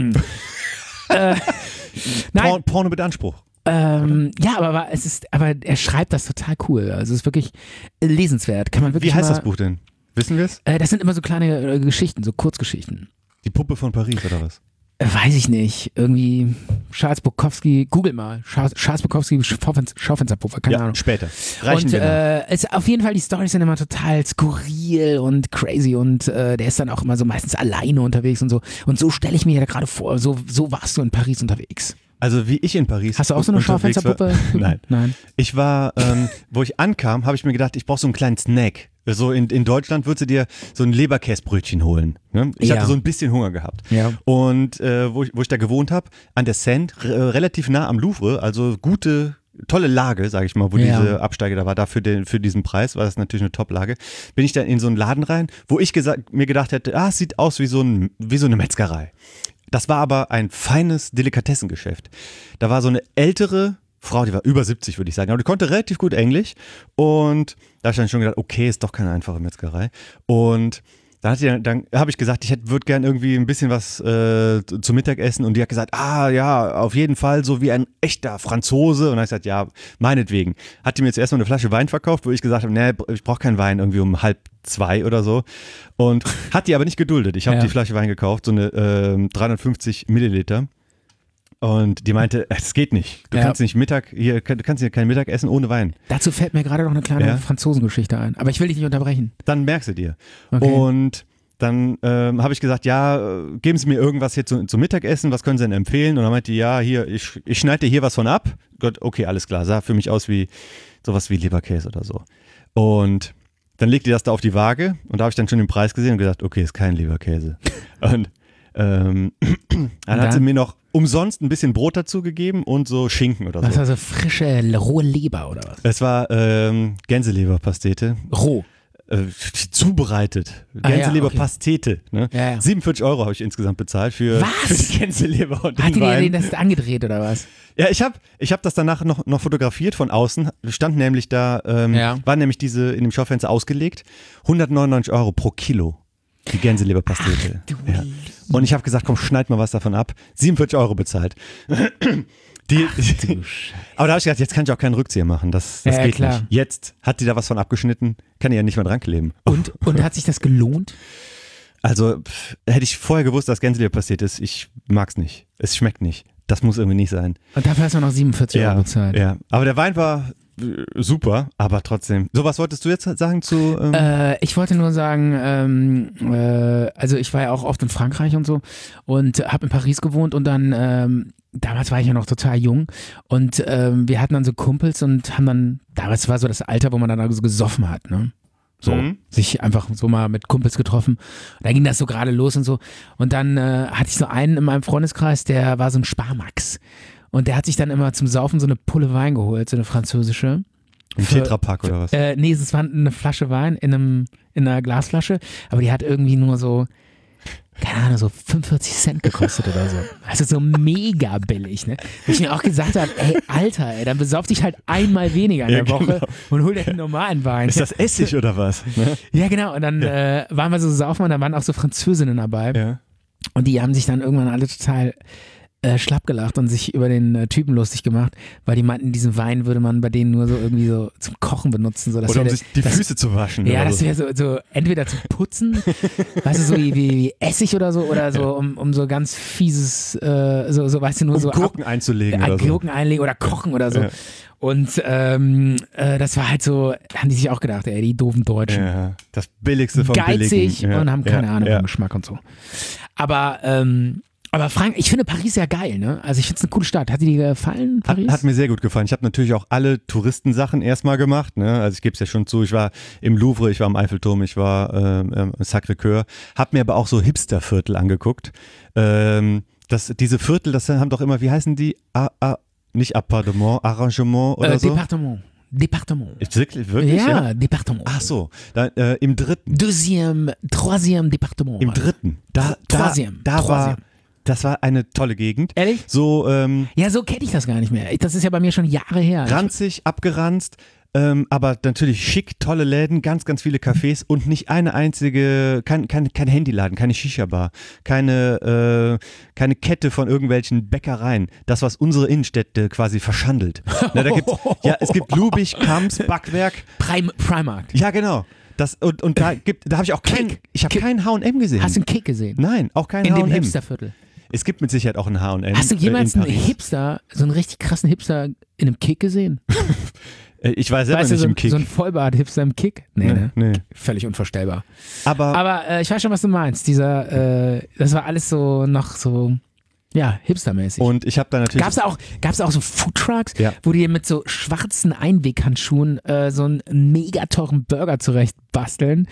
nein, Porn, Porno mit Anspruch. ähm, ja, aber, aber es ist, aber er schreibt das total cool. Also es ist wirklich lesenswert. Kann man wirklich Wie heißt mal, das Buch denn? Wissen wir es? Äh, das sind immer so kleine äh, Geschichten, so Kurzgeschichten. Die Puppe von Paris oder was? Äh, weiß ich nicht. Irgendwie Charles Bukowski, google mal. Charles, Charles Bukowski, Schaufenster- Schaufensterpuffer, keine ja, Ahnung. später. Reichen Und wir nach. äh, es, auf jeden Fall, die Storys sind immer total skurril und crazy und äh, der ist dann auch immer so meistens alleine unterwegs und so. Und so stelle ich mir ja gerade vor, so, so warst du in Paris unterwegs. Also wie ich in Paris Hast du auch so eine unterwegs war- Schaufensterpuppe? Nein. Nein. Ich war, ähm, wo ich ankam, habe ich mir gedacht, ich brauche so einen kleinen Snack. So in, in Deutschland würdest du dir so ein Leberkäsbrötchen holen. Ne? Ich Ja. hatte so ein bisschen Hunger gehabt. Ja. Und äh, wo, ich, wo ich da gewohnt habe, an der Seine, r- relativ nah am Louvre, also gute, tolle Lage, sage ich mal, wo Ja. diese Absteige da war, da für, den, für diesen Preis war das natürlich eine Top-Lage. Bin ich dann in so einen Laden rein, wo ich gesagt, mir gedacht hätte, ah, es sieht aus wie so, ein, wie so eine Metzgerei. Das war aber ein feines Delikatessengeschäft. Da war so eine ältere Frau, die war über siebzig, würde ich sagen, aber die konnte relativ gut Englisch und da habe ich dann schon gedacht, okay, ist doch keine einfache Metzgerei. Und dann, hat die, dann, dann habe ich gesagt, ich würde gern irgendwie ein bisschen was äh, zum Mittagessen und die hat gesagt, ah ja, auf jeden Fall, so wie ein echter Franzose. Und dann habe ich gesagt, ja, meinetwegen. Hat die mir zuerst mal eine Flasche Wein verkauft, wo ich gesagt habe, nee, ich brauche keinen Wein irgendwie um halb zwei oder so. Und hat die aber nicht geduldet. Ich habe Ja. die Flasche Wein gekauft, so eine ähm, dreihundertfünfzig Milliliter. Und die meinte, es geht nicht. Du Ja. kannst nicht Mittag, hier, du kannst hier kein Mittag essen ohne Wein. Dazu fällt mir gerade noch eine kleine Ja. Franzosengeschichte ein. Aber ich will dich nicht unterbrechen. Dann merkst du dir. Okay. Und dann ähm, habe ich gesagt, ja, äh, geben Sie mir irgendwas hier zu, zum Mittagessen, was können Sie denn empfehlen? Und dann meinte die, ja, hier, ich, ich schneide dir hier was von ab. Gott, okay, alles klar, sah für mich aus wie sowas wie Leberkäse oder so. Und dann legte die das da auf die Waage und da habe ich dann schon den Preis gesehen und gesagt, okay, ist kein Leberkäse. Und ähm, dann hat dann? sie mir noch umsonst ein bisschen Brot dazu gegeben und so Schinken oder Was so. war so frische, rohe Leber oder was? Es war ähm, Gänseleberpastete. Roh. Äh, zubereitet. Ah, ja, Gänseleberpastete. Ne? Ja, ja. siebenundvierzig Euro habe ich insgesamt bezahlt für, Was? für die Gänseleber und Hat den die dir Wein. das angedreht oder was? Ja, ich habe ich hab das danach noch, noch fotografiert von außen. Stand nämlich da, ähm, Ja. war nämlich diese in dem Schaufenster ausgelegt. hundertneunundneunzig Euro pro Kilo. Die Gänseleberpastete. Du Ja. Und ich habe gesagt, komm, schneid mal was davon ab. siebenundvierzig Euro bezahlt. Die, aber da habe ich gedacht, jetzt kann ich auch keinen Rückzieher machen. Das, das Ja, geht klar. nicht. Jetzt hat die da was von abgeschnitten, kann die ja nicht mehr dran kleben. Und, und hat sich das gelohnt? Also pff, hätte ich vorher gewusst, dass Gänseleber passiert ist, ich mag's nicht. Es schmeckt nicht. Das muss irgendwie nicht sein. Und dafür hast du noch siebenundvierzig Euro bezahlt. ja. Aber der Wein war äh, super, aber trotzdem. So, was wolltest du jetzt sagen zu... Ähm, Äh, ich wollte nur sagen, ähm, äh, also ich war ja auch oft in Frankreich und so und habe in Paris gewohnt und dann, ähm, damals war ich ja noch total jung und ähm, wir hatten dann so Kumpels und haben dann, damals war so das Alter, wo man dann also gesoffen hat, ne? So, Mhm. sich einfach so mal mit Kumpels getroffen. Da ging das so gerade los und so. Und dann äh, hatte ich so einen in meinem Freundeskreis, der war so ein Sparmax. Und der hat sich dann immer zum Saufen so eine Pulle Wein geholt, so eine französische. Ein Für- Tetrapack oder was? Äh, nee, es war eine Flasche Wein in, einem, in einer Glasflasche, aber die hat irgendwie nur so, keine Ahnung, so fünfundvierzig Cent gekostet oder so. Also so mega billig, ne? Wo ich mir auch gesagt habe, ey, Alter, ey, dann besauf dich halt einmal weniger in Ja, der Woche genau. und hol dir einen normalen Wein. Ist das Essig oder was? Ne? Ja, genau. Und dann äh, waren wir so saufen und da waren auch so Französinnen dabei. Ja. Und die haben sich dann irgendwann alle total äh, schlapp gelacht und sich über den äh, Typen lustig gemacht, weil die meinten, diesen Wein würde man bei denen nur so irgendwie so zum Kochen benutzen. So, das Oder um wär- sich die das, Füße zu waschen. Ja, oder das so. wäre so, so entweder zum Putzen, weißt du, so wie, wie, wie Essig oder so, oder so, um, um so ganz fieses, äh, so, so, weißt du, nur um so Gurken einzulegen ab, oder so. Gurken einlegen oder kochen oder so. Ja. Und ähm, äh, das war halt so, haben die sich auch gedacht, ey, die doofen Deutschen. Ja, das Billigste vom Geizig Billigen. Ja, und haben keine ja, Ahnung ja. vom Geschmack und so. Aber, ähm, aber Frank, ich finde Paris ja geil, ne? Also ich finde es eine coole Stadt. Hat dir die gefallen, Hat, Paris? hat mir sehr gut gefallen. Ich habe natürlich auch alle Touristensachen erstmal gemacht. Ne? Also ich gebe es ja schon zu, ich war im Louvre, ich war am Eiffelturm, ich war ähm, im Sacré-Cœur, habe mir aber auch so Hipsterviertel angeguckt. Ähm, das, diese Viertel, das haben doch immer, wie heißen die? A, A, nicht Appartement, Arrangement oder äh, so? Departement. Departement. Ist wirklich, wirklich? ja, Ja. Departement. Ach so, da, äh, im dritten. Deuxième, troisième Departement. Im dritten. Da, da, Troisième, da war, troisième. das war eine tolle Gegend. Ehrlich? So, ähm, Ja, so kenne ich das gar nicht mehr. Das ist ja bei mir schon Jahre her. ranzig, abgeranzt, ähm, aber natürlich schick, tolle Läden, ganz, ganz viele Cafés und nicht eine einzige, kein, kein, kein Handyladen, keine Shisha-Bar, keine, äh, keine Kette von irgendwelchen Bäckereien. Das, was unsere Innenstädte quasi verschandelt. Na, da gibt's, ja, es gibt Lubich, Kamps, Backwerk. Prime, Primark. Ja, genau. Das, und, und da gibt, da habe ich auch kein, Kick. ich habe Kick. keinen H und M gesehen. Hast du einen Kick gesehen? Nein, auch kein In H dem und M. Hipsterviertel. Es gibt mit Sicherheit auch einen H und M. Hast du jemals äh, in einen Paris. Hipster, so einen richtig krassen Hipster in einem Kick gesehen? Äh, Ich war selber weißt du, nicht so, im Kick. so ein Vollbart-Hipster im Kick? Nee, Nee, ne? nee. Völlig unvorstellbar. Aber, Aber äh, ich weiß schon, was du meinst. Dieser, äh, das war alles so noch so, ja, hipstermäßig. und ich habe da natürlich. Gab's da auch, gab's da auch so Foodtrucks, Ja. wo die mit so schwarzen Einweghandschuhen äh, so einen mega teuren Burger zurecht basteln,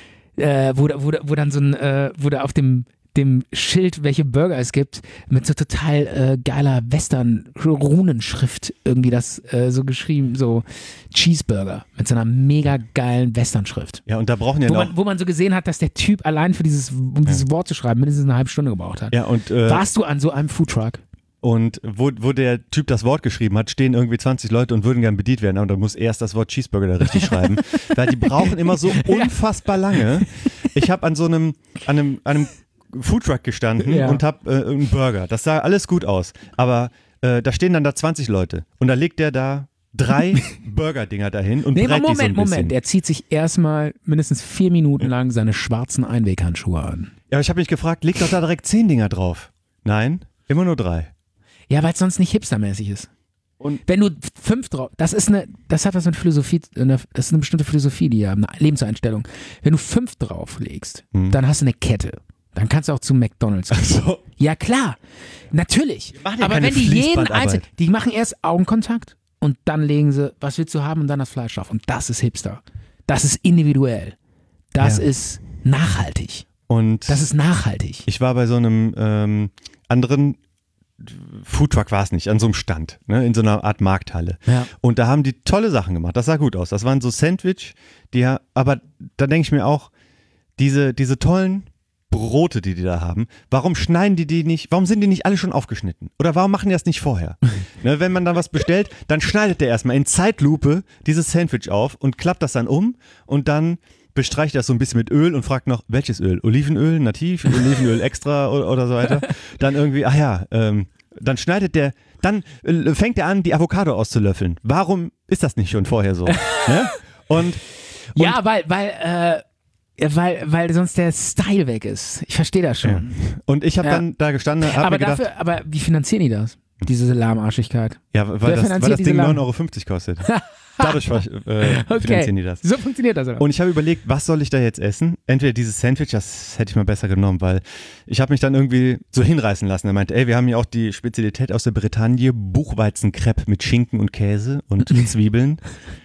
äh, wo, da- wo, da- wo dann so ein, äh, wo da auf dem dem Schild, welche Burger es gibt, mit so total äh, geiler Western-Runenschrift irgendwie das äh, so geschrieben, so Cheeseburger mit so einer mega geilen Western-Schrift. Ja, und da brauchen ja Wo noch. man, wo man so gesehen hat, dass der Typ allein für dieses, um dieses Wort zu schreiben, mindestens eine halbe Stunde gebraucht hat. Ja, und, äh, Warst du an so einem Foodtruck? und wo, wo der Typ das Wort geschrieben hat, stehen irgendwie zwanzig Leute und würden gern bedient werden, aber dann muss erst das Wort Cheeseburger da richtig schreiben. Weil die brauchen immer so unfassbar lange. Ich habe an so einem, an einem, an einem Foodtruck gestanden Ja. und habe äh, einen Burger. Das sah alles gut aus. Aber äh, da stehen dann da zwanzig Leute und da legt der da drei Burger-Dinger dahin und Nee, brät die so ein Moment, bisschen. Moment. Er zieht sich erstmal mindestens vier Minuten lang seine schwarzen Einweghandschuhe an. Ja, aber ich habe mich gefragt, leg doch da direkt zehn Dinger drauf. Nein, immer nur drei. Ja, weil es sonst nicht hipstermäßig ist. Und- wenn du fünf drauf, das ist eine, das hat was mit Philosophie, eine- das ist eine bestimmte Philosophie, die haben, eine Lebenseinstellung. Wenn du fünf drauflegst, Hm. dann hast du eine Kette. Dann kannst du auch zu McDonalds gehen. So. Ja klar, natürlich. machen ja Aber keine wenn die jeden Fließbandarbeit. einzeln, die machen erst Augenkontakt und dann legen sie, was willst du haben und dann das Fleisch drauf. Und das ist Hipster. Das ist individuell. Das Ja. ist nachhaltig. Und Das ist nachhaltig. ich war bei so einem ähm, anderen Foodtruck war es nicht, an so einem Stand, ne, in so einer Art Markthalle. Ja. Und da haben die tolle Sachen gemacht. Das sah gut aus. Das waren so Sandwich, die ja, aber da denke ich mir auch, diese, diese tollen Brote, die die da haben, warum schneiden die die nicht, warum sind die nicht alle schon aufgeschnitten? Oder warum machen die das nicht vorher? Ne, wenn man dann was bestellt, dann schneidet der erstmal in Zeitlupe dieses Sandwich auf und klappt das dann um und dann bestreicht das so ein bisschen mit Öl und fragt noch, welches Öl? Olivenöl, nativ, Olivenöl extra oder, oder so weiter. Dann irgendwie, ach ja, ähm, dann schneidet der, dann äh, fängt er an, die Avocado auszulöffeln. Warum ist das nicht schon vorher so? Ne? Und, und Ja, weil, weil, äh, weil, weil sonst der Style weg ist. Ich verstehe das schon. Ja. Und ich habe Ja. dann da gestanden, habe Aber mir gedacht, dafür, aber wie finanzieren die das? Diese Lahmarschigkeit. ja, weil Wer das, weil finanziert das diese Ding Laden? neun Euro fünfzig kostet. Dadurch äh, Okay. finanzieren die das. So funktioniert das aber. Und ich habe überlegt, was soll ich da jetzt essen? Entweder dieses Sandwich, das hätte ich mal besser genommen, weil ich habe mich dann irgendwie so hinreißen lassen. Er meinte, ey, wir haben hier auch die Spezialität aus der Bretagne, Buchweizenkrepp mit Schinken und Käse und Zwiebeln.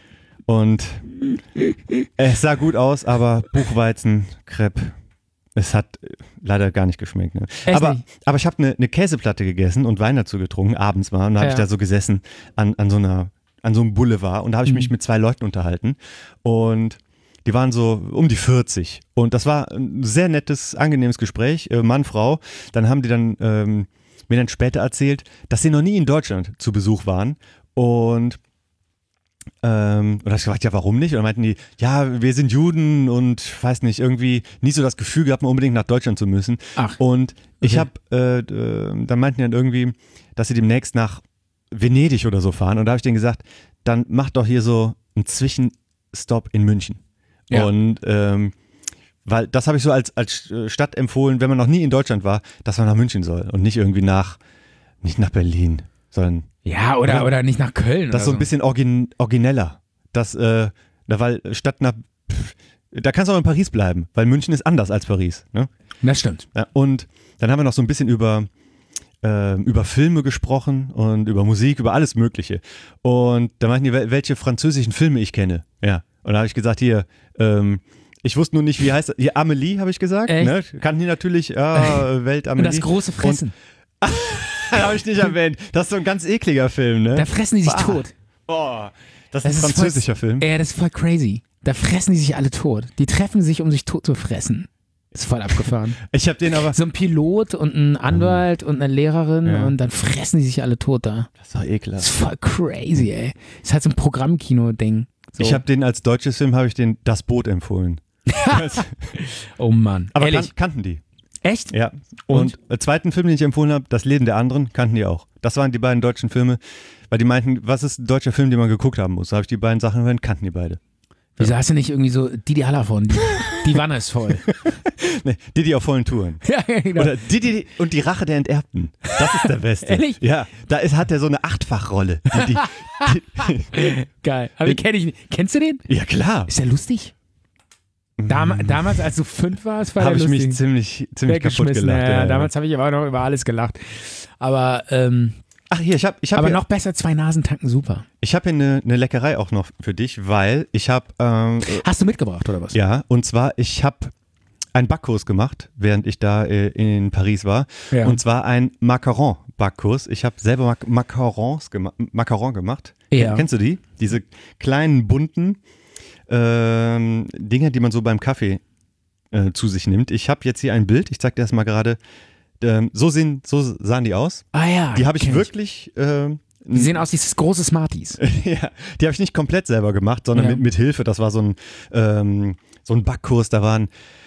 Und es sah gut aus, aber Buchweizen, Crepe, es hat leider gar nicht geschmeckt. Ne? Echt Aber, nicht? aber ich habe eine ne Käseplatte gegessen und Wein dazu getrunken, abends mal. Und da habe Ja. ich da so gesessen an, an, so einer, an so einem Boulevard. Und da habe ich Mhm. mich mit zwei Leuten unterhalten. Und die waren so um die vierzig. Und das war ein sehr nettes, angenehmes Gespräch, äh, Mann, Frau. Dann haben die dann ähm, mir dann später erzählt, dass sie noch nie in Deutschland zu Besuch waren. Und Ähm, und da habe ich gefragt, ja, warum nicht? Und dann meinten die, ja, wir sind Juden und weiß nicht, irgendwie nie so das Gefühl gehabt, mal unbedingt nach Deutschland zu müssen. Ach. Und ich Okay. habe, äh, äh, dann meinten die dann irgendwie, dass sie demnächst nach Venedig oder so fahren. Und da habe ich denen gesagt, dann mach doch hier so einen Zwischenstopp in München. Ja. Und ähm, weil das habe ich so als, als Stadt empfohlen, wenn man noch nie in Deutschland war, dass man nach München soll und nicht irgendwie nach, nicht nach Berlin, sondern Ja, oder, Ja. oder nicht nach Köln. das ist oder so ein bisschen origin, origineller. Das, äh, da, weil statt nach, pff, da kannst du auch in Paris bleiben, weil München ist anders als Paris. Ne? Das stimmt. Ja, und dann haben wir noch so ein bisschen über, äh, über Filme gesprochen und über Musik, über alles Mögliche. Und da meinten die, wel- welche französischen Filme ich kenne. Ja. Und da habe ich gesagt, hier, ähm, ich wusste nur nicht, wie heißt das? Hier, Amelie, habe ich gesagt. Echt? Ne? Kannten die natürlich, ja, Welt Und Amelie. das große Fressen. habe ich nicht erwähnt. Das ist so ein ganz ekliger Film, ne? Da fressen die sich Bah. tot. Boah, das, Das ist ein ist voll- französischer Film. Ja, das ist voll crazy. Da fressen die sich alle tot. Die treffen sich, um sich tot zu fressen. Ist voll abgefahren. Ich habe den aber. So ein Pilot und ein Anwalt und eine Lehrerin Ja. und dann fressen die sich alle tot da. Das ist doch Das ist ekelhaft. voll crazy, ey. Ist halt so ein Programmkino-Ding. So. Ich habe den als deutsches Film, habe ich den Das Boot empfohlen. Oh Mann. Aber Ehrlich? kan kannten die. Echt? Ja. Und? Und, äh, zweiten Film, den ich empfohlen habe, Das Leben der anderen, kannten die auch. Das waren die beiden deutschen Filme, weil die meinten, was ist ein deutscher Film, den man geguckt haben muss? Da habe ich die beiden Sachen gehört, kannten die beide. Wieso hast du nicht irgendwie so Didi Hallervorden? Die, die Wanne ist voll. Nee, Didi auf vollen Touren. Ja, genau. Oder Didi und die Rache der Enterbten. Das ist der Beste. Ehrlich? Ja, da ist, hat er so eine Achtfachrolle. Die, die, Geil. Aber den kenn ich nicht. Kennst du den? ja, klar. Ist der lustig? Dam damals, als du fünf warst, war Habe der ich mich lustig. ziemlich, ziemlich kaputt Weggeschmissen. gelacht. Ja, ja, ja. damals habe ich aber auch noch über alles gelacht. Aber, ähm, Ach, hier, ich habe ich hab aber hier, noch besser, zwei Nasen tanken, super. ich hab hier eine, eine Leckerei auch noch für dich, weil ich habe, ähm, Hast du mitgebracht oder was? ja, und zwar, ich habe einen Backkurs gemacht, während ich da äh, in Paris war. Ja. Und zwar ein Macaron-Backkurs. Ich habe selber Mac Macarons gema Macaron gemacht. Ja. Kennst du die? Diese kleinen, bunten ähm, Dinger, die man so beim Kaffee äh, zu sich nimmt. Ich habe jetzt hier ein Bild, ich zeig dir das mal gerade. Ähm, so, sehen, so sahen die aus. Ah ja. Die habe ich kenn wirklich ähm, Die sehen aus wie große Smarties. ja, die habe ich nicht komplett selber gemacht, sondern Ja. mit, mit Hilfe. Das war so ein, ähm, so ein Backkurs. Da waren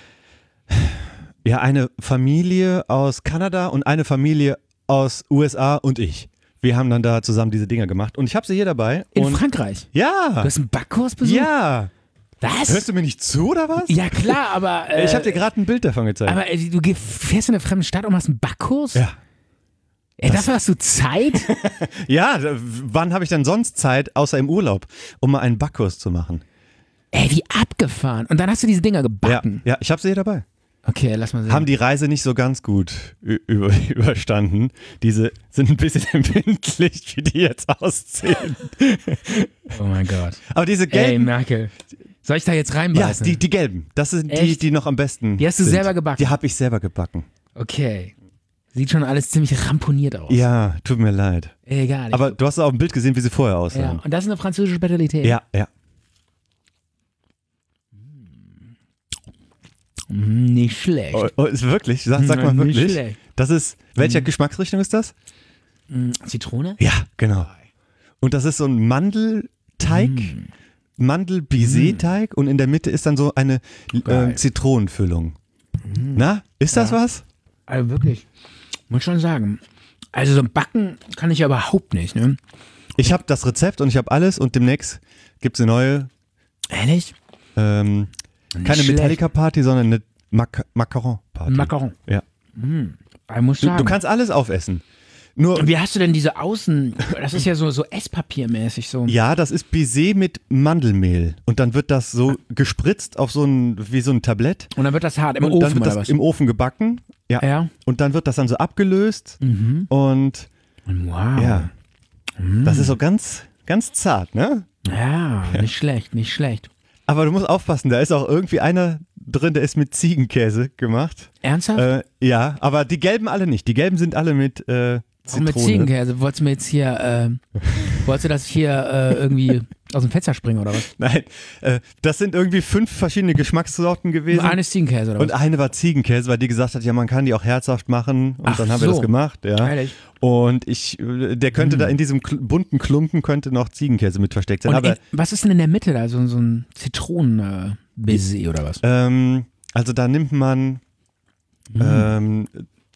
ja eine Familie aus Kanada und eine Familie aus U S A und ich. Wir haben dann da zusammen diese Dinger gemacht und ich habe sie hier dabei. In und Frankreich. ja, Du hast einen Backkurs besucht? ja. Was? Hörst du mir nicht zu oder was? Ja klar, aber äh, Ich habe dir gerade ein Bild davon gezeigt. aber äh, du geh- fährst in eine fremde Stadt und machst einen Backkurs? ja. Ey, dafür hast du Zeit? Ja, da- wann habe ich denn sonst Zeit, außer im Urlaub, um mal einen Backkurs zu machen? Ey, wie abgefahren. Und dann hast du diese Dinger Ja, gebacken. ja, ich habe sie hier dabei. Okay, lass mal sehen. Haben die Reise nicht so ganz gut ü- über, überstanden. Diese sind ein bisschen empfindlich, wie die jetzt aussehen. oh mein Gott. Aber diese Ey, gelben, Merkel. Soll ich da jetzt ja, reinbeißen? die, die gelben, das sind die, Echt? die noch am besten Die hast du sind. selber gebacken? Die habe ich selber gebacken. Okay. Sieht schon alles ziemlich ramponiert aus. Ja, tut mir leid. Egal. ich- Aber du hast auch ein Bild gesehen, wie sie vorher ja. aussahen. Und das ist eine französische Spezialität. Ja, ja. Mm, Nicht schlecht. Oh, oh, ist wirklich? Sag, sag mal Nicht wirklich. schlecht. Das ist, welcher Geschmacksrichtung ist das? Mm, Zitrone? Ja, genau. Und das ist so ein Mandelteig, Mm. Mandel-Baiser-Teig und in der Mitte ist dann so eine äh, Geil. Zitronenfüllung. Na, ist das Ja. was? Also wirklich. Muss schon sagen. Also so ein Backen kann ich ja überhaupt nicht, ne? Ich habe das Rezept und ich habe alles und demnächst gibt es eine neue, Ehrlich? ähm, Nicht keine schlecht. Metallica-Party, sondern eine Mac Macaron-Party. Macaron. Ja. Mm. Ich muss Du, sagen. du kannst alles aufessen. Nur, Und wie hast du denn diese Außen... Das ist ja so, so Esspapiermäßig so. ja, das ist Baiser mit Mandelmehl und dann wird das so gespritzt auf so ein, wie so ein Tablett. Und dann wird das hart im und Ofen dann wird oder das was? im Ofen gebacken. Ja. ja. Und dann wird das dann so abgelöst Mhm. und Wow. ja, Mm. das ist so ganz, ganz zart, ne? Ja, nicht schlecht, nicht schlecht. Aber du musst aufpassen, da ist auch irgendwie einer drin, der ist mit Ziegenkäse gemacht. Ernsthaft? Äh, ja, aber die gelben alle nicht. Die gelben sind alle mit äh, Zitrone. Mit Ziegenkäse. Wolltest du mir jetzt hier, äh, wolltest du das hier äh, irgendwie aus dem Fenster springen oder was? Nein, äh, das sind irgendwie fünf verschiedene Geschmackssorten gewesen. Und eine ist Ziegenkäse oder was? Und eine war Ziegenkäse, weil die gesagt hat, ja, man kann die auch herzhaft machen. Und Ach dann haben wir so. das gemacht, ja. Ehrlich? Und ich, äh, der könnte Hm. da in diesem kl- bunten Klumpen könnte noch Ziegenkäse mit versteckt sein. Und Aber in, was ist denn in der Mitte da? So, so ein Zitronen-Baiser oder was? ähm, also da nimmt man ähm,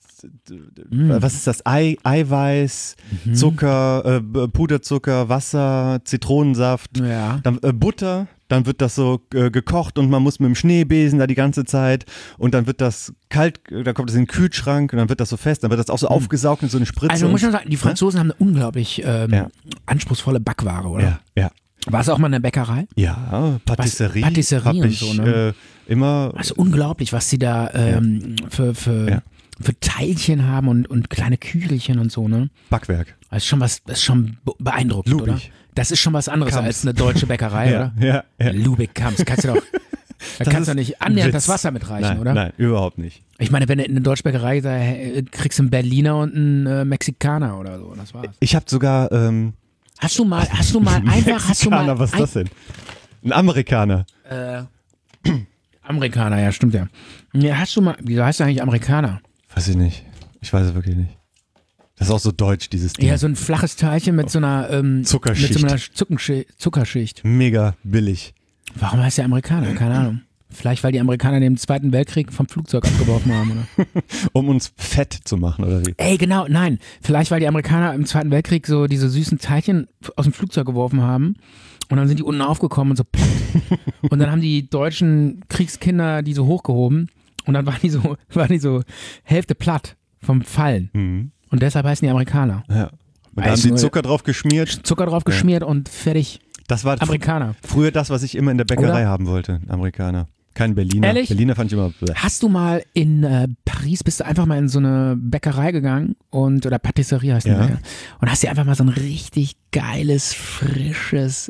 Mm. was ist das? Ei, Eiweiß, Mhm. Zucker, äh, B- Puderzucker, Wasser, Zitronensaft, Ja. dann äh, Butter, dann wird das so äh, gekocht und man muss mit dem Schneebesen da die ganze Zeit und dann wird das kalt, äh, dann kommt das in den Kühlschrank und dann wird das so fest, dann wird das auch so aufgesaugt in so eine Spritze. Also muss und, man sagen, die Franzosen haben eine unglaublich ähm, Ja. anspruchsvolle Backware, oder? ja, ja. War es auch mal in der Bäckerei? Ja, Patisserie, Was- Patisserie habe und ich so, ne? äh, immer. Das ist unglaublich, was sie da ähm, für, für, Ja. für Teilchen haben und, und kleine Kügelchen und so, ne? Backwerk. Das ist schon was, das ist schon be- beeindruckend, Lubig. oder? Das ist schon was anderes Kamps. als eine deutsche Bäckerei, Ja, oder? ja, ja. Lubig Kamps, kannst du doch, da Das kannst ist du doch nicht ein annähernd Witz. das Wasser mitreichen, Nein, oder? nein, überhaupt nicht. Ich meine, wenn du in eine deutsche Bäckerei da äh, kriegst du einen Berliner und einen äh, Mexikaner oder so, das war's. Ich habe sogar ähm, Hast du mal, hast du mal einfach, hast du mal Mexikaner, was ist das denn? Ein Amerikaner. Äh, Amerikaner, ja, stimmt ja. ja. Hast du mal, wieso heißt du eigentlich Amerikaner? Weiß ich nicht. Ich weiß es wirklich nicht. Das ist auch so deutsch, dieses Ding. Ja, so ein flaches Teilchen mit so einer ähm, Zuckerschicht. Mit so einer Zuckenschi- Zuckerschicht. Mega billig. Warum heißt der Amerikaner? Keine Ahnung. Vielleicht, weil die Amerikaner den Zweiten Weltkrieg vom Flugzeug abgeworfen haben, oder? Um uns fett zu machen, oder wie? Ey, genau, nein. Vielleicht, weil die Amerikaner im Zweiten Weltkrieg so diese süßen Teilchen aus dem Flugzeug geworfen haben und dann sind die unten aufgekommen und so platt. Und dann haben die deutschen Kriegskinder die so hochgehoben und dann waren die so, waren die so Hälfte platt vom Fallen. Mhm. Und deshalb heißen die Amerikaner. Ja. Und da Weiß haben sie nur- Zucker drauf geschmiert. Zucker drauf geschmiert und fertig. Das war fr- Amerikaner. früher das, was ich immer in der Bäckerei Oder? haben wollte. Amerikaner. Kein Berliner. Ehrlich? Berliner fand ich immer. bleh. Hast du mal in äh, Paris, bist du einfach mal in so eine Bäckerei gegangen und, oder Patisserie heißt die, Ja. ja. Und hast dir einfach mal so ein richtig geiles, frisches,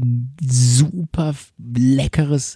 super leckeres,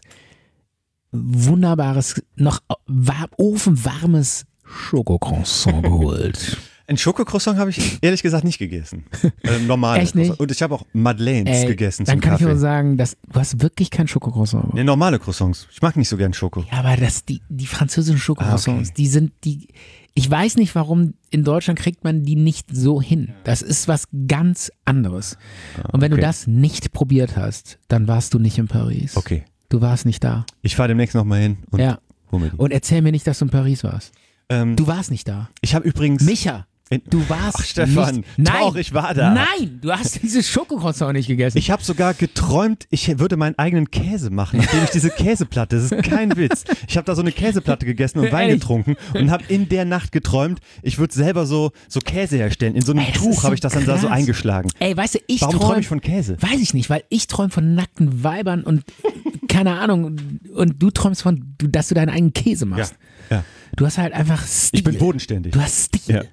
wunderbares, noch war, ofenwarmes Schokocroissant geholt. Ein Schokocroissant habe ich ehrlich gesagt nicht gegessen. Äh, normal. Echt nicht? Und ich habe auch Madeleines Ey, gegessen dann zum kann Kaffee. ich nur sagen, dass, du hast wirklich kein Schokocroissant. Nee, normale Croissants. Ich mag nicht so gern Schoko. Ja, aber das, die, die französischen Schokocroissants, Ah, okay. die sind, die, ich weiß nicht, warum in Deutschland kriegt man die nicht so hin. Das ist was ganz anderes. Und wenn okay. du das nicht probiert hast, dann warst du nicht in Paris. Okay. Du warst nicht da. Ich fahre demnächst nochmal hin und Ja. hol mir die. Und erzähl mir nicht, dass du in Paris warst. Ähm, Du warst nicht da. ich habe übrigens. Micha, in, du warst Ach, Stefan, nicht. Nein, doch, ich war da. Nein, du hast dieses Schokocroissant nicht gegessen. Ich habe sogar geträumt, ich würde meinen eigenen Käse machen, nachdem ich diese Käseplatte, das ist kein Witz. Ich habe da so eine Käseplatte gegessen und Wein Ehrlich? getrunken und habe in der Nacht geträumt, ich würde selber so, so Käse herstellen. In so einem Ey, das ist Tuch so habe ich das dann da so krass. eingeschlagen. Ey, weißt du, ich Warum träum- träume ich von Käse? Weiß ich nicht, weil ich träume von nackten Weibern und keine Ahnung und du träumst von, du- dass du deinen eigenen Käse machst. Ja. Du hast halt einfach Stil. Ich bin bodenständig. Du hast Stil. Ja.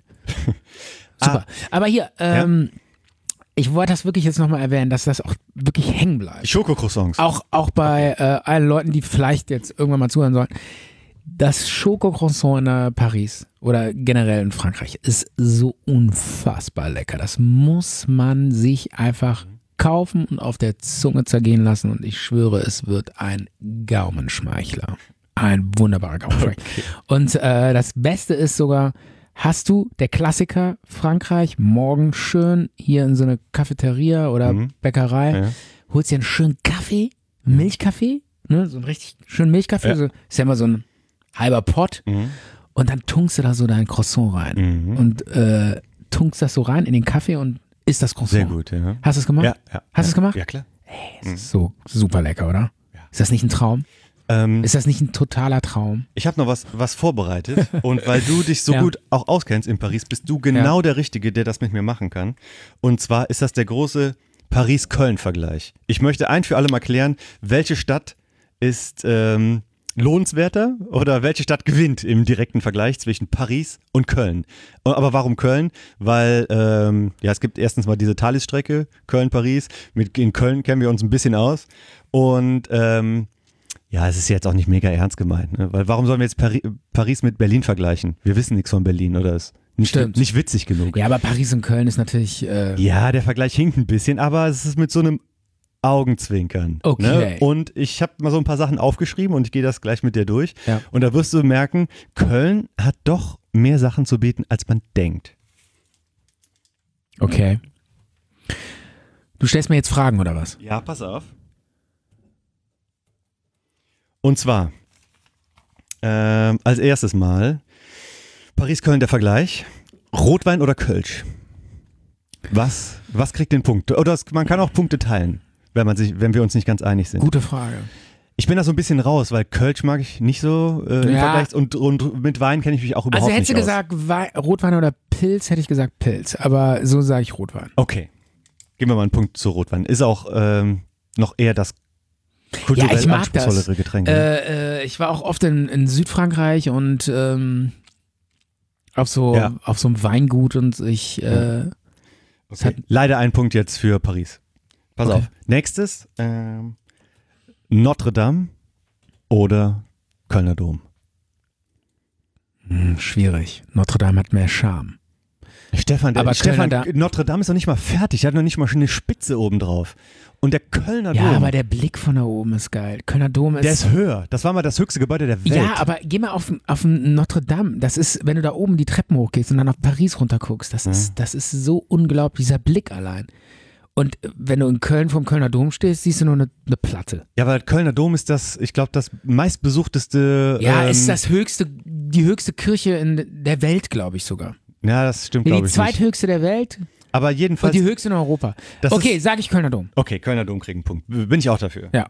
Super. Aber hier, ähm, ich wollte das wirklich jetzt nochmal erwähnen, dass das auch wirklich hängen bleibt. Schokocroissants. Auch, auch bei äh, allen Leuten, die vielleicht jetzt irgendwann mal zuhören sollen. Das Schokocroissant in äh, Paris oder generell in Frankreich ist so unfassbar lecker. Das muss man sich einfach kaufen und auf der Zunge zergehen lassen. Und ich schwöre, es wird ein Gaumenschmeichler. Ein wunderbarer Gaumenschmeichler. Und äh, das Beste ist sogar, hast du, der Klassiker Frankreich, morgen schön hier in so eine Cafeteria oder Mhm. Bäckerei, Ja. holst dir einen schönen Kaffee, Milchkaffee, ne, so einen richtig schönen Milchkaffee, Ja. so, ist ja immer so ein halber Pott Mhm. und dann tunkst du da so dein Croissant rein Mhm. und äh, tunkst das so rein in den Kaffee und isst das Croissant. Sehr gut, ja. Hast du es gemacht? Ja, ja. Hast du ja. es gemacht? Ja, klar. Das ist so super lecker, oder? Ja. Ist das nicht ein Traum? Ähm, Ist das nicht ein totaler Traum? Ich habe noch was, was vorbereitet und weil du dich so Ja. gut auch auskennst in Paris, bist du genau der Richtige, der das mit mir machen kann. Und zwar ist das der große Paris-Köln-Vergleich. Ich möchte ein für alle mal klären, welche Stadt ist ähm, lohnenswerter oder welche Stadt gewinnt im direkten Vergleich zwischen Paris und Köln? Aber warum Köln? Weil ähm, ja, es gibt erstens mal diese Thalys-Strecke, Köln-Paris. Mit, in Köln kennen wir uns ein bisschen aus. Und ähm, ja, es ist jetzt auch nicht mega ernst gemeint. Ne? Weil warum sollen wir jetzt Pari- Paris mit Berlin vergleichen? Wir wissen nichts von Berlin, oder ist nicht, Stimmt. nicht witzig genug. Ja, aber Paris und Köln ist natürlich. Äh, Ja, der Vergleich hinkt ein bisschen, aber es ist mit so einem Augenzwinkern. Okay. Ne? Und ich habe mal so ein paar Sachen aufgeschrieben und ich gehe das gleich mit dir durch. Ja. Und da wirst du merken, Köln hat doch mehr Sachen zu bieten, als man denkt. Okay. Du stellst mir jetzt Fragen, oder was? Ja, pass auf. Und zwar, ähm, als erstes Mal, Paris-Köln der Vergleich, Rotwein oder Kölsch? Was, was kriegt den Punkt? Oder es, man kann auch Punkte teilen, wenn, man sich, wenn wir uns nicht ganz einig sind. Gute Frage. Ich bin da so ein bisschen raus, weil Kölsch mag ich nicht so äh, im Ja. Vergleich und, und mit Wein kenne ich mich auch überhaupt Also hättest nicht du aus. gesagt Wei- Rotwein oder Pilz, hätte ich gesagt Pilz. Aber so sage ich Rotwein. Okay, geben wir mal einen Punkt zu Rotwein. Ist auch ähm, noch eher das kulturell Ja, ich mag anspruchsvollere das. Getränk. ne? Äh, äh, ich war auch oft in, in Südfrankreich und ähm, auf, so, Ja. auf so einem Weingut und ich. Äh, es hat, Okay. Leider ein Punkt jetzt für Paris. Pass Okay. auf. Nächstes, ähm, Notre Dame oder Kölner Dom. Hm, schwierig. Notre Dame hat mehr Charme. Stefan, der, Aber Stefan Kölner Da- Notre Dame ist noch nicht mal fertig, der hat noch nicht mal schon eine Spitze oben drauf. Und der Kölner Ja, Dom, aber der Blick von da oben ist geil. Kölner Dom ist. der ist höher. Das war mal das höchste Gebäude der Welt. Ja, aber geh mal auf, auf Notre Dame. Das ist, wenn du da oben die Treppen hochgehst und dann auf Paris runterguckst, das, ist, das ist so unglaublich, dieser Blick allein. Und wenn du in Köln vom Kölner Dom stehst, siehst du nur eine, eine Platte. Ja, weil Kölner Dom ist das, ich glaube, das meistbesuchteste. Ja, ähm, ist das höchste, die höchste Kirche in der Welt, glaube ich sogar. Ja, das stimmt, Nee, glaube die ich nicht. zweithöchste der Welt Aber und jedenfalls. die höchste in Europa. das Okay, Ist, sage ich Kölner Dom. okay, Kölner Dom kriegt einen Punkt. Bin ich auch dafür. Ja.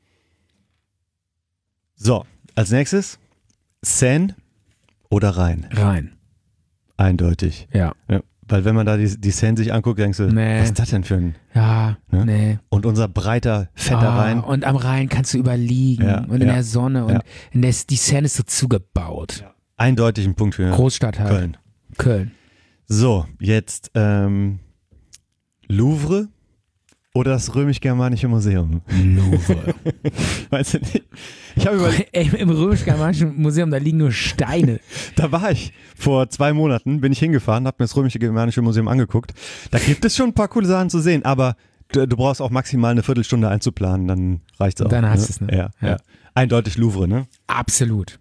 So, als nächstes Seine oder Rhein. Rein. Eindeutig. Ja. Ja, weil wenn man da die, die Seine sich anguckt, denkst du, Nee. was ist das denn für ein. Ja, Ne? nee. Und unser breiter, fetter Ah, Rhein. Und am Rhein kannst du überliegen Ja, und in ja, der Sonne und ja. in der, die Seine ist so zugebaut. Eindeutig ein Punkt für Großstadt halt. Köln. Köln. So, jetzt ähm, Louvre oder das Römisch-Germanische Museum. Louvre. Weißt du nicht? Ich habe überlegt, Ey, im römisch-germanischen Museum, da liegen nur Steine. da war ich vor zwei Monaten, bin ich hingefahren, habe mir das Römisch-Germanische Museum angeguckt. Da gibt es schon ein paar coole Sachen zu sehen, aber du, du brauchst auch maximal eine Viertelstunde einzuplanen, dann reicht's auch. Dann hast ne? du's, ne? Ja, ja. Ja. Eindeutig Louvre, ne? Absolut.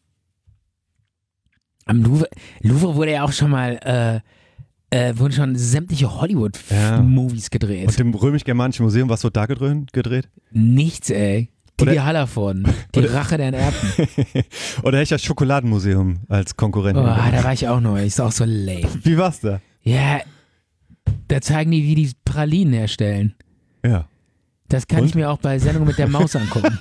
Am Louvre, Louvre wurde ja auch schon mal, äh, äh, wurden schon sämtliche Hollywood-Movies gedreht. Und im Römisch-Germanischen Museum, was wird da gedreht? gedreht? Nichts, ey. Oder- Die Hallervorden. Die Oder- Rache der Erbten. Oder hätte ich das Schokoladenmuseum als Konkurrent? Oh, da war ich auch neu. Ist auch so lame. Wie war's da? Ja, da zeigen die, wie die Pralinen herstellen. Ja. Das kann Und? ich mir auch bei Sendung mit der Maus angucken.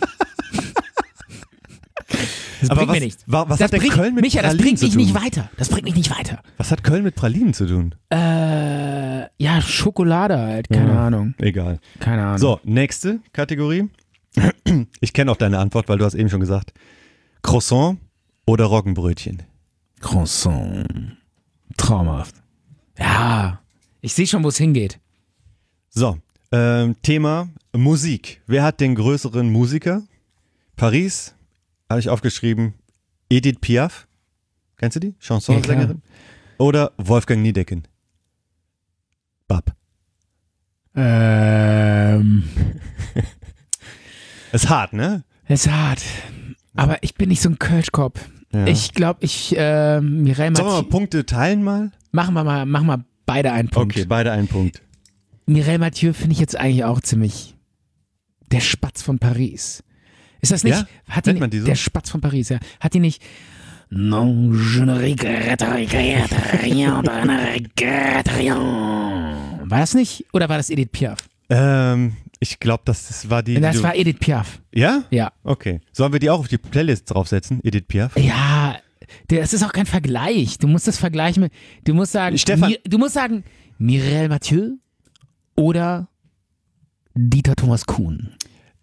Das Aber bringt was, mir nichts. wa- was Das hat denn bringt, Köln mit Micha, das Pralinen bringt zu mich tun? nicht weiter. Das bringt mich nicht weiter. Was hat Köln mit Pralinen zu tun? Äh, ja, Schokolade halt. Keine Ja. Ahnung. Egal. Keine Ahnung. So, nächste Kategorie. Ich kenne auch deine Antwort, weil du hast eben schon gesagt. Croissant oder Roggenbrötchen? Croissant. Traumhaft. Ja, ich sehe schon, wo es hingeht. So, ähm, Thema Musik. Wer hat den größeren Musiker? Paris, habe ich aufgeschrieben, Edith Piaf. Kennst du die? Chansonsängerin? Oder Wolfgang Niedecken? Bab. Ähm, Ist hart, ne? ist hart. Aber ich bin nicht so ein Kölschkopf. Ja. Ich glaube, ich, äh, Mireille Sollen wir mal Mathieu, Punkte teilen mal? machen wir mal, machen wir beide einen Punkt. Okay, beide einen Punkt. Mireille Mathieu finde ich jetzt eigentlich auch ziemlich der Spatz von Paris. Ist das nicht? Ja? Hat die Nennt man nicht die so? Der Spatz von Paris, ja. Hat die nicht Non, je ne regrette, regrette rien, je ne regrette rien. War das nicht? Oder war das Edith Piaf? Ähm, ich glaube, das, das war die. die Das du, war Edith Piaf. ja? Ja. Okay. Sollen wir die auch auf die Playlist draufsetzen, Edith Piaf? Ja, das ist auch kein Vergleich. Du musst das vergleichen mit, du musst sagen, Stefan- Mi, du musst sagen, Mireille Mathieu oder Dieter Thomas Kuhn.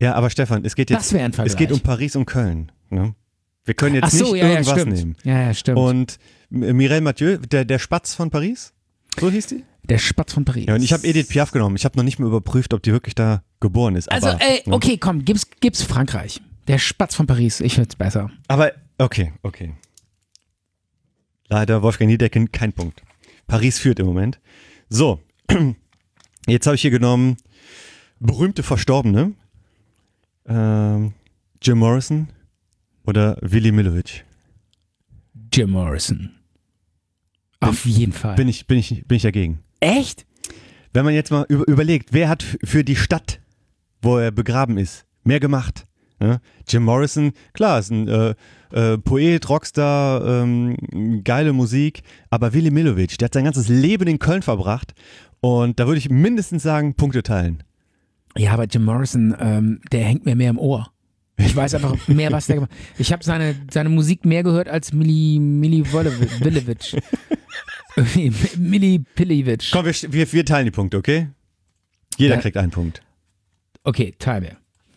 Ja, aber Stefan, es geht jetzt, Das wäre ein Vergleich. es geht um Paris und Köln. Ne? Wir können jetzt Ach so, nicht ja, ja, irgendwas stimmt. nehmen. Ja, ja, stimmt. Und M- Mireille Mathieu, der, der Spatz von Paris, so hieß die? Der Spatz von Paris. Ja, und ich habe Edith Piaf genommen. Ich habe noch nicht mal überprüft, ob die wirklich da geboren ist. Also, aber, ey, ne? okay, komm, gib's, gib's Frankreich. Der Spatz von Paris, ich find's besser. Aber, okay, okay. Leider Wolfgang Niedecken, kein Punkt. Paris führt im Moment. So, jetzt habe ich hier genommen berühmte Verstorbene. Ähm, Jim Morrison oder Willy Milovic. Jim Morrison. Auf jeden Fall. Bin ich, bin ich, bin ich dagegen. Echt? Wenn man jetzt mal über, überlegt, wer hat f- für die Stadt, wo er begraben ist, mehr gemacht? Ja? Jim Morrison, klar, ist ein äh, äh, Poet, Rockstar, ähm, geile Musik, aber Willy Milovic, der hat sein ganzes Leben in Köln verbracht und da würde ich mindestens sagen, Punkte teilen. Ja, aber Jim Morrison, ähm, der hängt mir mehr im Ohr. Ich weiß einfach mehr, was der gemacht hat. Ich habe seine, seine Musik mehr gehört als Milli, Milli Wolevic. Milli Pillivic. Komm, wir, wir, wir teilen die Punkte, okay? Jeder Ja. kriegt einen Punkt. Okay, teil mir.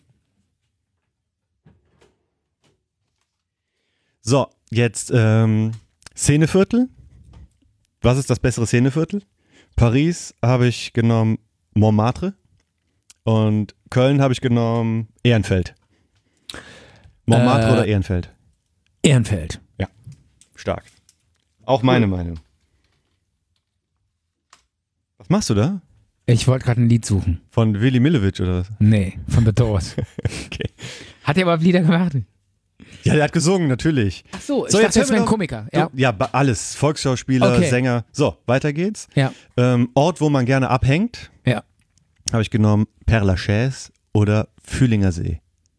So, jetzt ähm, Szeneviertel. Was ist das bessere Szeneviertel? Paris habe ich genommen Montmartre und Köln habe ich genommen Ehrenfeld. Montmartre Äh, oder Ehrenfeld? Ehrenfeld. Stark. Auch meine Meinung. Was machst du da? Ich wollte gerade ein Lied suchen. Von Willy Milovic oder was? Nee, von The Doors. Okay. Hat er aber Lieder gemacht? Ja, der hat gesungen, natürlich. Ach so, ich So, jetzt dachte, hören das wir wäre ein noch- Komiker. Ja. Ja, ba- alles. Volksschauspieler, Okay. Sänger. So, weiter geht's. Ja. Ähm, Ort, wo man gerne abhängt, Ja. habe ich genommen Père Lachaise oder Fühlinger See.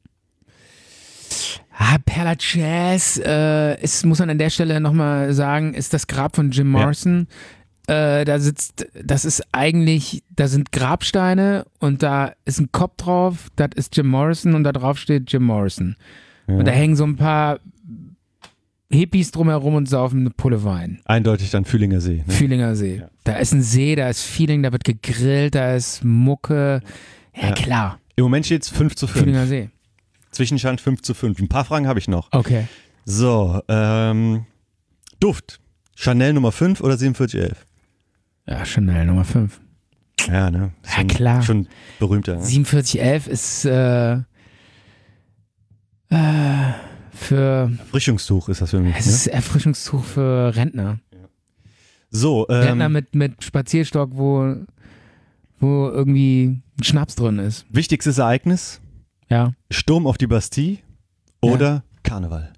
Ah, Perla Jazz, äh, ist, muss man an der Stelle nochmal sagen, ist das Grab von Jim Morrison. Äh, da sitzt, das ist eigentlich, da sind Grabsteine und da ist ein Kopf drauf, das ist Jim Morrison und da drauf steht Jim Morrison. Ja. Und da hängen so ein paar Hippies drumherum und saufen eine Pulle Wein. Eindeutig dann Fühlinger See. Ne? Fühlinger See. Ja. Da ist ein See, da ist Feeling, da wird gegrillt, da ist Mucke. Ja, Ja. klar. Im Moment steht es fünf zu fünf. Fühlinger See. Zwischenstand fünf zu fünf. Ein paar Fragen habe ich noch. Okay. So, ähm, Duft. Chanel Nummer fünf oder siebenundvierzig elf? Ja, Chanel Nummer fünf. Ja, ne? Ja, Schon, klar. Schon berühmter. Ne? siebenundvierzig elf ist äh, äh, für Erfrischungstuch ist das für mich. es Ne? ist Erfrischungstuch für Rentner. So, Rentner ähm, mit, mit Spazierstock, wo, wo irgendwie ein Schnaps drin ist. wichtigstes Ereignis, Ja. Sturm auf die Bastille oder Karneval?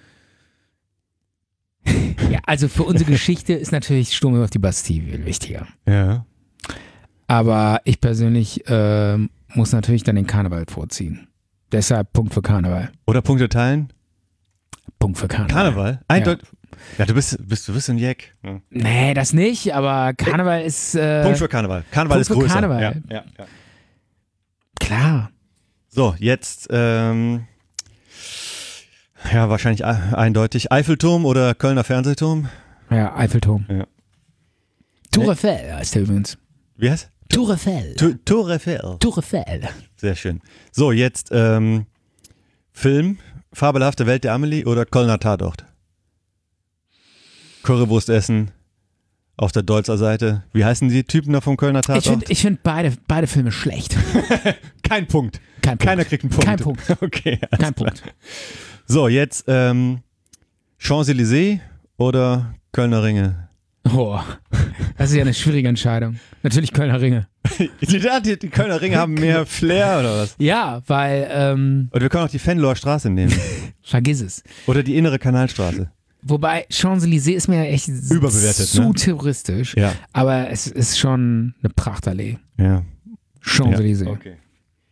Ja, also für unsere Geschichte ist natürlich Sturm auf die Bastille viel wichtiger. Ja. Aber ich persönlich äh, muss natürlich dann den Karneval vorziehen. Deshalb Punkt für Karneval. Oder Punkte teilen? Punkt für Karneval. Karneval? Eindeutig. Ja, du bist, bist, du bist ein Jack. Ja. Nee, das nicht, aber Karneval ist äh, Punkt für Karneval. Karneval Punkt ist für größer. Karneval. Ja, ja, ja. klar. So, jetzt ähm, ja, wahrscheinlich e- eindeutig Eiffelturm oder Kölner Fernsehturm. Ja, Eiffelturm. Ja. Tour Eiffel heißt der übrigens. Wie heißt? Tour Eiffel. Tu- Tour Eiffel. Tour Eiffel. Sehr schön. So, jetzt ähm, Film, Fabelhafte Welt der Amelie oder Kölner Tatort? Currywurst essen auf der Deutzer Seite. Wie heißen die Typen da vom Kölner Ich Tatort? finde ich find beide, beide Filme schlecht. Kein Punkt. Kein Punkt. Keiner kriegt einen Punkt. Kein Punkt. Okay. alles Kein klar. Punkt. So, jetzt ähm, Champs-Élysées oder Kölner Ringe? Oh, das ist ja eine schwierige Entscheidung. Natürlich Kölner Ringe. Die, die, die Kölner Ringe haben mehr Flair oder was? Ja, weil, ähm, Oder wir können auch die Venloer Straße nehmen. vergiss es. Oder die innere Kanalstraße. Wobei Champs-Élysées ist mir ja echt Überbewertet, zu ne? touristisch. Ja. Aber es ist schon eine Prachtallee. Ja. Champs-Élysées. Ja, okay.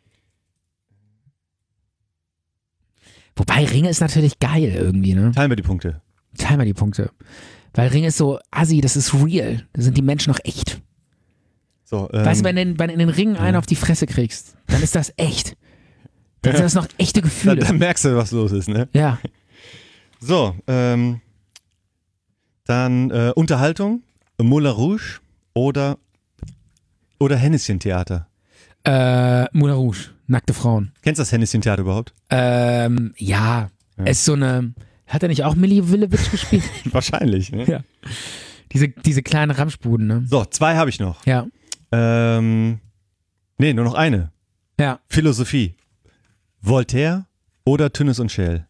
Wobei Ringe ist natürlich geil irgendwie, ne? Teilen wir die Punkte. Teil mal die Punkte. Weil Ringe ist so, assi, das ist real. Da sind die Menschen noch echt. So, ähm, Weißt du, wenn du in, wenn du in den Ringen einen auf die Fresse kriegst, dann ist das echt. Dann sind das noch echte dann, Gefühle. dann merkst du, was los ist, ne? Ja. So, ähm, dann äh, Unterhaltung, Moulin Rouge oder, oder Henneschen-Theater. Äh, Moulin Rouge. nackte Frauen. Kennst du das Hennessy-Theater überhaupt? Ähm, ja. Ja. Es ist so eine, hat er nicht auch Milli Willewitsch gespielt? Wahrscheinlich. Ne? Ja. Diese, diese kleinen Ramschbuden, ne? So, zwei habe ich noch. Ja. Ähm, nee, nur noch eine. Ja. Philosophie. Voltaire oder Tünnes und Scheel?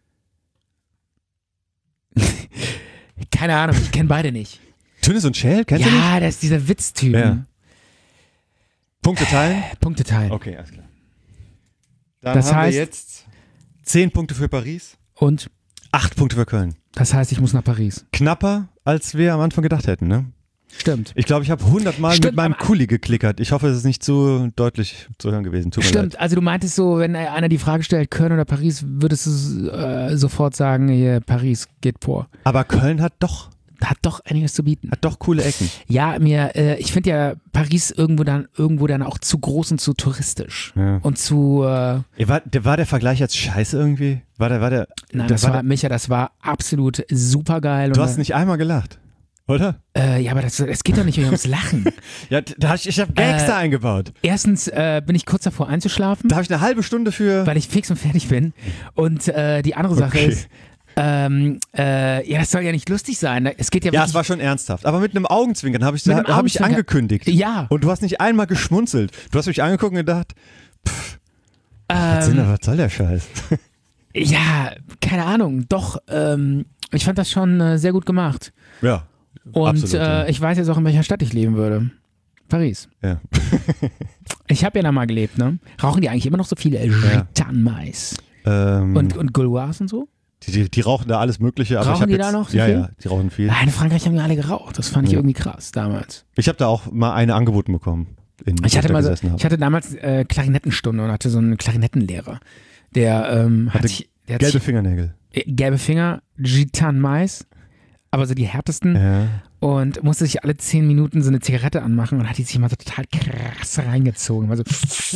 Keine Ahnung, ich kenne beide nicht. Tünnes und Scheel? Kennst du nicht? Ja, das ist dieser Witztyp. Ja. Punkte teilen? Punkte teilen. Okay, alles klar. Dann Das haben heißt- wir jetzt zehn Punkte für Paris, Und acht Punkte für Köln. das heißt, ich muss nach Paris. Knapper, als wir am Anfang gedacht hätten, ne? Stimmt. Ich glaube, ich habe hundertmal mit Stimmt, meinem aber- Kuli geklickert. Ich hoffe, es ist nicht zu deutlich zu hören gewesen. Tut mir leid. Stimmt, also du meintest so, wenn einer die Frage stellt, Köln oder Paris, würdest du äh, sofort sagen, hier, Paris geht vor. Aber Köln hat doch, Hat doch einiges zu bieten. hat doch coole Ecken. Ja, mir, äh, ich finde ja Paris irgendwo dann, irgendwo dann auch zu groß und zu touristisch. Ja. Und zu, äh, War der, war der Vergleich jetzt scheiße irgendwie? War der, war der, nein, der, das war, der, Micha, das war absolut super geil. du hast nicht einmal gelacht, oder? Äh, ja, aber das, es geht doch nicht ums Lachen. Ja, da hab ich, ich habe Gags Äh, da eingebaut. Erstens äh, bin ich kurz davor einzuschlafen, Da habe ich eine halbe Stunde für. weil ich fix und fertig bin. Und äh, die andere Sache Okay. ist, ähm, äh, ja, das soll ja nicht lustig sein. Es geht ja Ja, wirklich, es war schon ernsthaft. Aber mit einem Augenzwinkern habe ich, Mit da, einem hab ich Augenzwinkern. angekündigt. Ja. Und du hast nicht einmal geschmunzelt. Du hast mich angeguckt und gedacht, was, sind, ähm, was soll der Scheiß? ja, keine Ahnung, doch, ähm, ich fand das schon äh, sehr gut gemacht. Ja. Und absolut, ja. äh, ich weiß jetzt auch, in welcher Stadt ich leben würde. Paris. Ja. Ich habe ja da mal gelebt, ne? Rauchen die eigentlich immer noch so viele Gitan-Mais Ähm, und, und Gauloise und so? die, die, die rauchen da alles Mögliche. Aber Rauchen ich hab die jetzt, da noch so Ja, viel? ja, die rauchen viel. Ja, in Frankreich haben die alle geraucht. Das fand ich Ja. irgendwie krass damals. Ich habe da auch mal eine angeboten bekommen. In, Ich hatte, wo mal so, gesessen hab. ich hatte damals äh, Klarinettenstunde und hatte so einen Klarinettenlehrer. Der ähm, hat Hatte sich, der hat Gelbe sich, Fingernägel. äh, gelbe Finger, Gitan-Mais, aber so die härtesten. Ja. Und musste sich alle zehn Minuten so eine Zigarette anmachen und hat die sich immer so total krass reingezogen. Also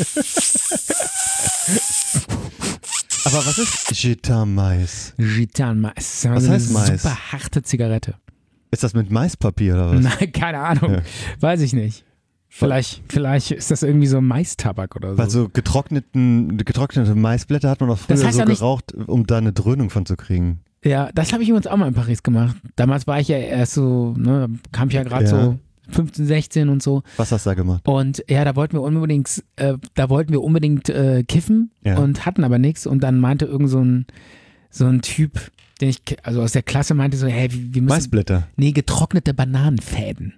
Aber was ist Gitan-Mais? Gitan-Mais. Das ist immer Was so heißt eine Mais? super harte Zigarette. Ist das mit Maispapier oder was? Nein, keine Ahnung. Ja. Weiß ich nicht. Vielleicht, vielleicht ist das irgendwie so Maistabak oder so. Weil so getrockneten, getrocknete Maisblätter hat man auch früher Das heißt so ja nicht- geraucht, um da eine Dröhnung von zu kriegen. Ja, das habe ich übrigens auch mal in Paris gemacht. Damals war ich ja erst so, ne, kam ich ja gerade Ja. so fünfzehn, sechzehn und so. Was hast du da gemacht? Und ja, da wollten wir unbedingt, äh, da wollten wir unbedingt äh, kiffen Ja. und hatten aber nichts. Und dann meinte irgend so ein, so ein Typ, den ich, also aus der Klasse meinte so, hey, wir müssen, Maisblätter. nee, getrocknete Bananenfäden.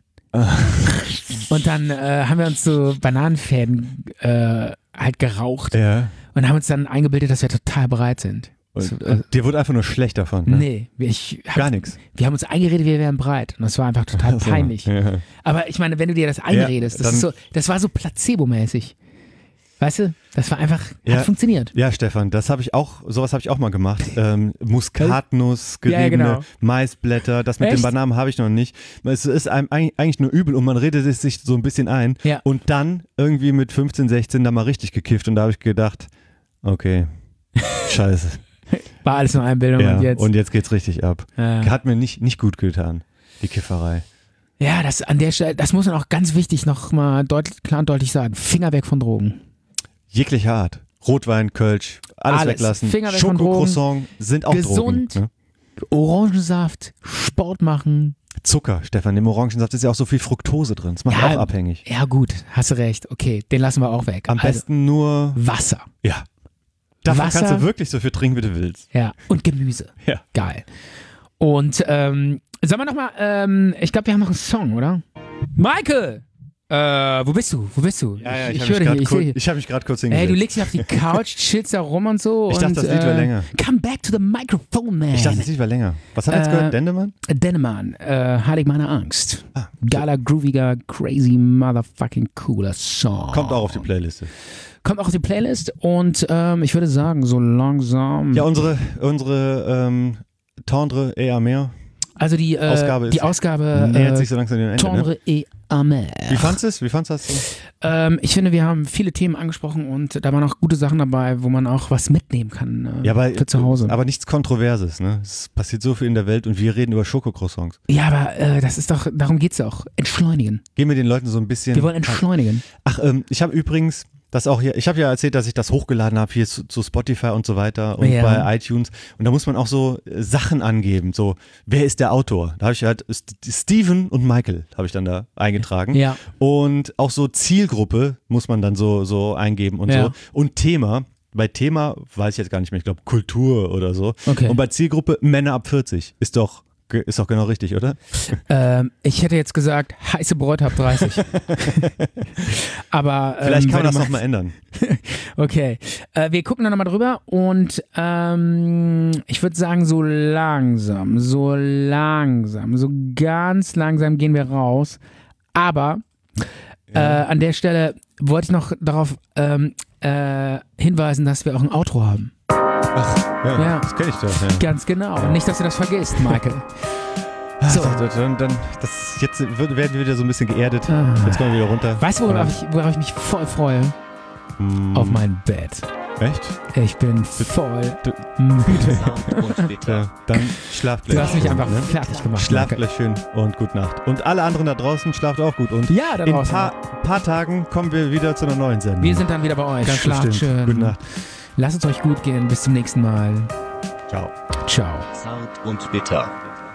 Und dann äh, haben wir uns so Bananenfäden äh, halt geraucht Ja. und haben uns dann eingebildet, dass wir total bereit sind. Und, So, äh, und dir wurde einfach nur schlecht davon, ne? Nee, ich hab, Gar nichts. wir haben uns eingeredet, wir wären bereit. Und das war einfach total Also, peinlich. Ja. Aber ich meine, wenn du dir das einredest, das, dann- ist so, das war so placebo-mäßig. Weißt du, das war einfach, Ja. hat funktioniert. Ja, Stefan, das habe ich auch, sowas habe ich auch mal gemacht. Ähm, Muskatnuss, geriebene Ja, genau. Maisblätter, das mit Echt? den Bananen habe ich noch nicht. Es ist einem eig- eigentlich nur übel und man redet es sich so ein bisschen ein. Ja. Und dann irgendwie mit fünfzehn, sechzehn da mal richtig gekifft und da habe ich gedacht, okay, scheiße. War alles nur Einbildung ja, und jetzt. und jetzt geht's richtig ab. äh, Hat mir nicht, nicht gut getan, die Kifferei. ja, das an der Stelle, das muss man auch ganz wichtig nochmal deutlich, klar und deutlich sagen. Finger weg von Drogen. Jeglicher Art. Rotwein, Kölsch, alles, Alles. weglassen. Finger weg von Schokocroissant sind auch Gesund. Drogen. Ne? Orangensaft, Sport machen. Zucker, Stefan, im Orangensaft ist ja auch so viel Fructose drin. Das macht Ja, auch abhängig. Ja gut, hast du recht. Okay, den lassen wir auch weg. Am Also, besten nur, Wasser. ja. Davon Wasser. kannst du wirklich so viel trinken, wie du willst. Ja, und Gemüse. Ja. Geil. Und ähm, sagen wir nochmal, ähm, ich glaube, wir haben noch einen Song, oder? Michael! Äh, wo bist du? Wo bist du? ich höre dich hier, ich sehe hier. Ich habe mich gerade kurz Ey, du hingesetzt. legst dich auf die Couch, chillst da rum und so. Ich dachte, und, das Lied wäre äh, länger. Come back to the microphone, man. Ich dachte, das Lied war länger. Was hat er jetzt Äh, gehört? Dendemann? Dennemann, äh, Heilig meiner Angst. Ah, Geiler, grooviger, crazy, motherfucking cooler Song. kommt auch auf die Playliste. Kommt auch auf die Playlist und ähm, ich würde sagen, so langsam. Ja, unsere, unsere ähm, Tendre et Amer also die äh, Ausgabe ist- die Ausgabe nähert äh, sich so langsam dem Ende. Ne? Tendre et Amer. Wie fandest du es? Wie fandest du das so? Ähm, ich finde, wir haben viele Themen angesprochen und da waren auch gute Sachen dabei, wo man auch was mitnehmen kann äh, Ja, aber, für zu Hause. aber nichts Kontroverses. Ne? Es passiert so viel in der Welt und wir reden über Schokocroissants. ja, aber äh, das ist doch, darum geht's auch. Entschleunigen. Gehen wir den Leuten so ein bisschen. Wir wollen entschleunigen. Ach, ähm, ich habe übrigens das auch hier, ich habe ja erzählt, dass ich das hochgeladen habe hier zu, zu Spotify und so weiter und Ja. bei iTunes. Und da muss man auch so äh, Sachen angeben, so, wer ist der Autor? Da habe ich halt St- Steven und Michael habe ich dann da eingetragen. Ja. Und auch so Zielgruppe muss man dann so, so eingeben und Ja. so. Und Thema. Bei Thema weiß ich jetzt gar nicht mehr, ich glaube Kultur oder so. Okay. Und bei Zielgruppe Männer ab vierzig. Ist doch, ist doch genau richtig, oder? Ähm, ich hätte jetzt gesagt, heiße Bräute ab dreißig. Aber ähm, Vielleicht kann man wenn das du noch mal ändern. Okay, äh, wir gucken dann nochmal drüber und ähm, ich würde sagen, so langsam, so langsam, so ganz langsam gehen wir raus. Aber äh, an der Stelle wollte ich noch darauf ähm, äh, hinweisen, dass wir auch ein Outro haben. Ja, Ja. das kenne ich doch. Ja. Ganz genau. Nicht, dass du das vergisst, Michael. So. So, dann, dann das, jetzt wird- werden wir wieder so ein bisschen geerdet. Ah. Jetzt kommen wir wieder runter. Weißt du, worauf ich, worauf ich mich voll freue? Hm, Auf mein Bett. Echt? Ich bin voll Du- müde. Sound und bitter. Ja, dann schlaft gleich. Du hast mich schön, einfach ne? fertig gemacht. Schlaft Michael. gleich schön und gute Nacht. Und alle anderen da draußen, schlaft auch gut. Und Ja, da in ein draußen. paar, paar Tagen kommen wir wieder zu einer neuen Sendung. Wir sind dann wieder bei euch. Ganz Schlaft bestimmt. schön. Gute Nacht. Lasst es euch gut gehen. Bis zum nächsten Mal. Ciao. Ciao. Zart und bitter.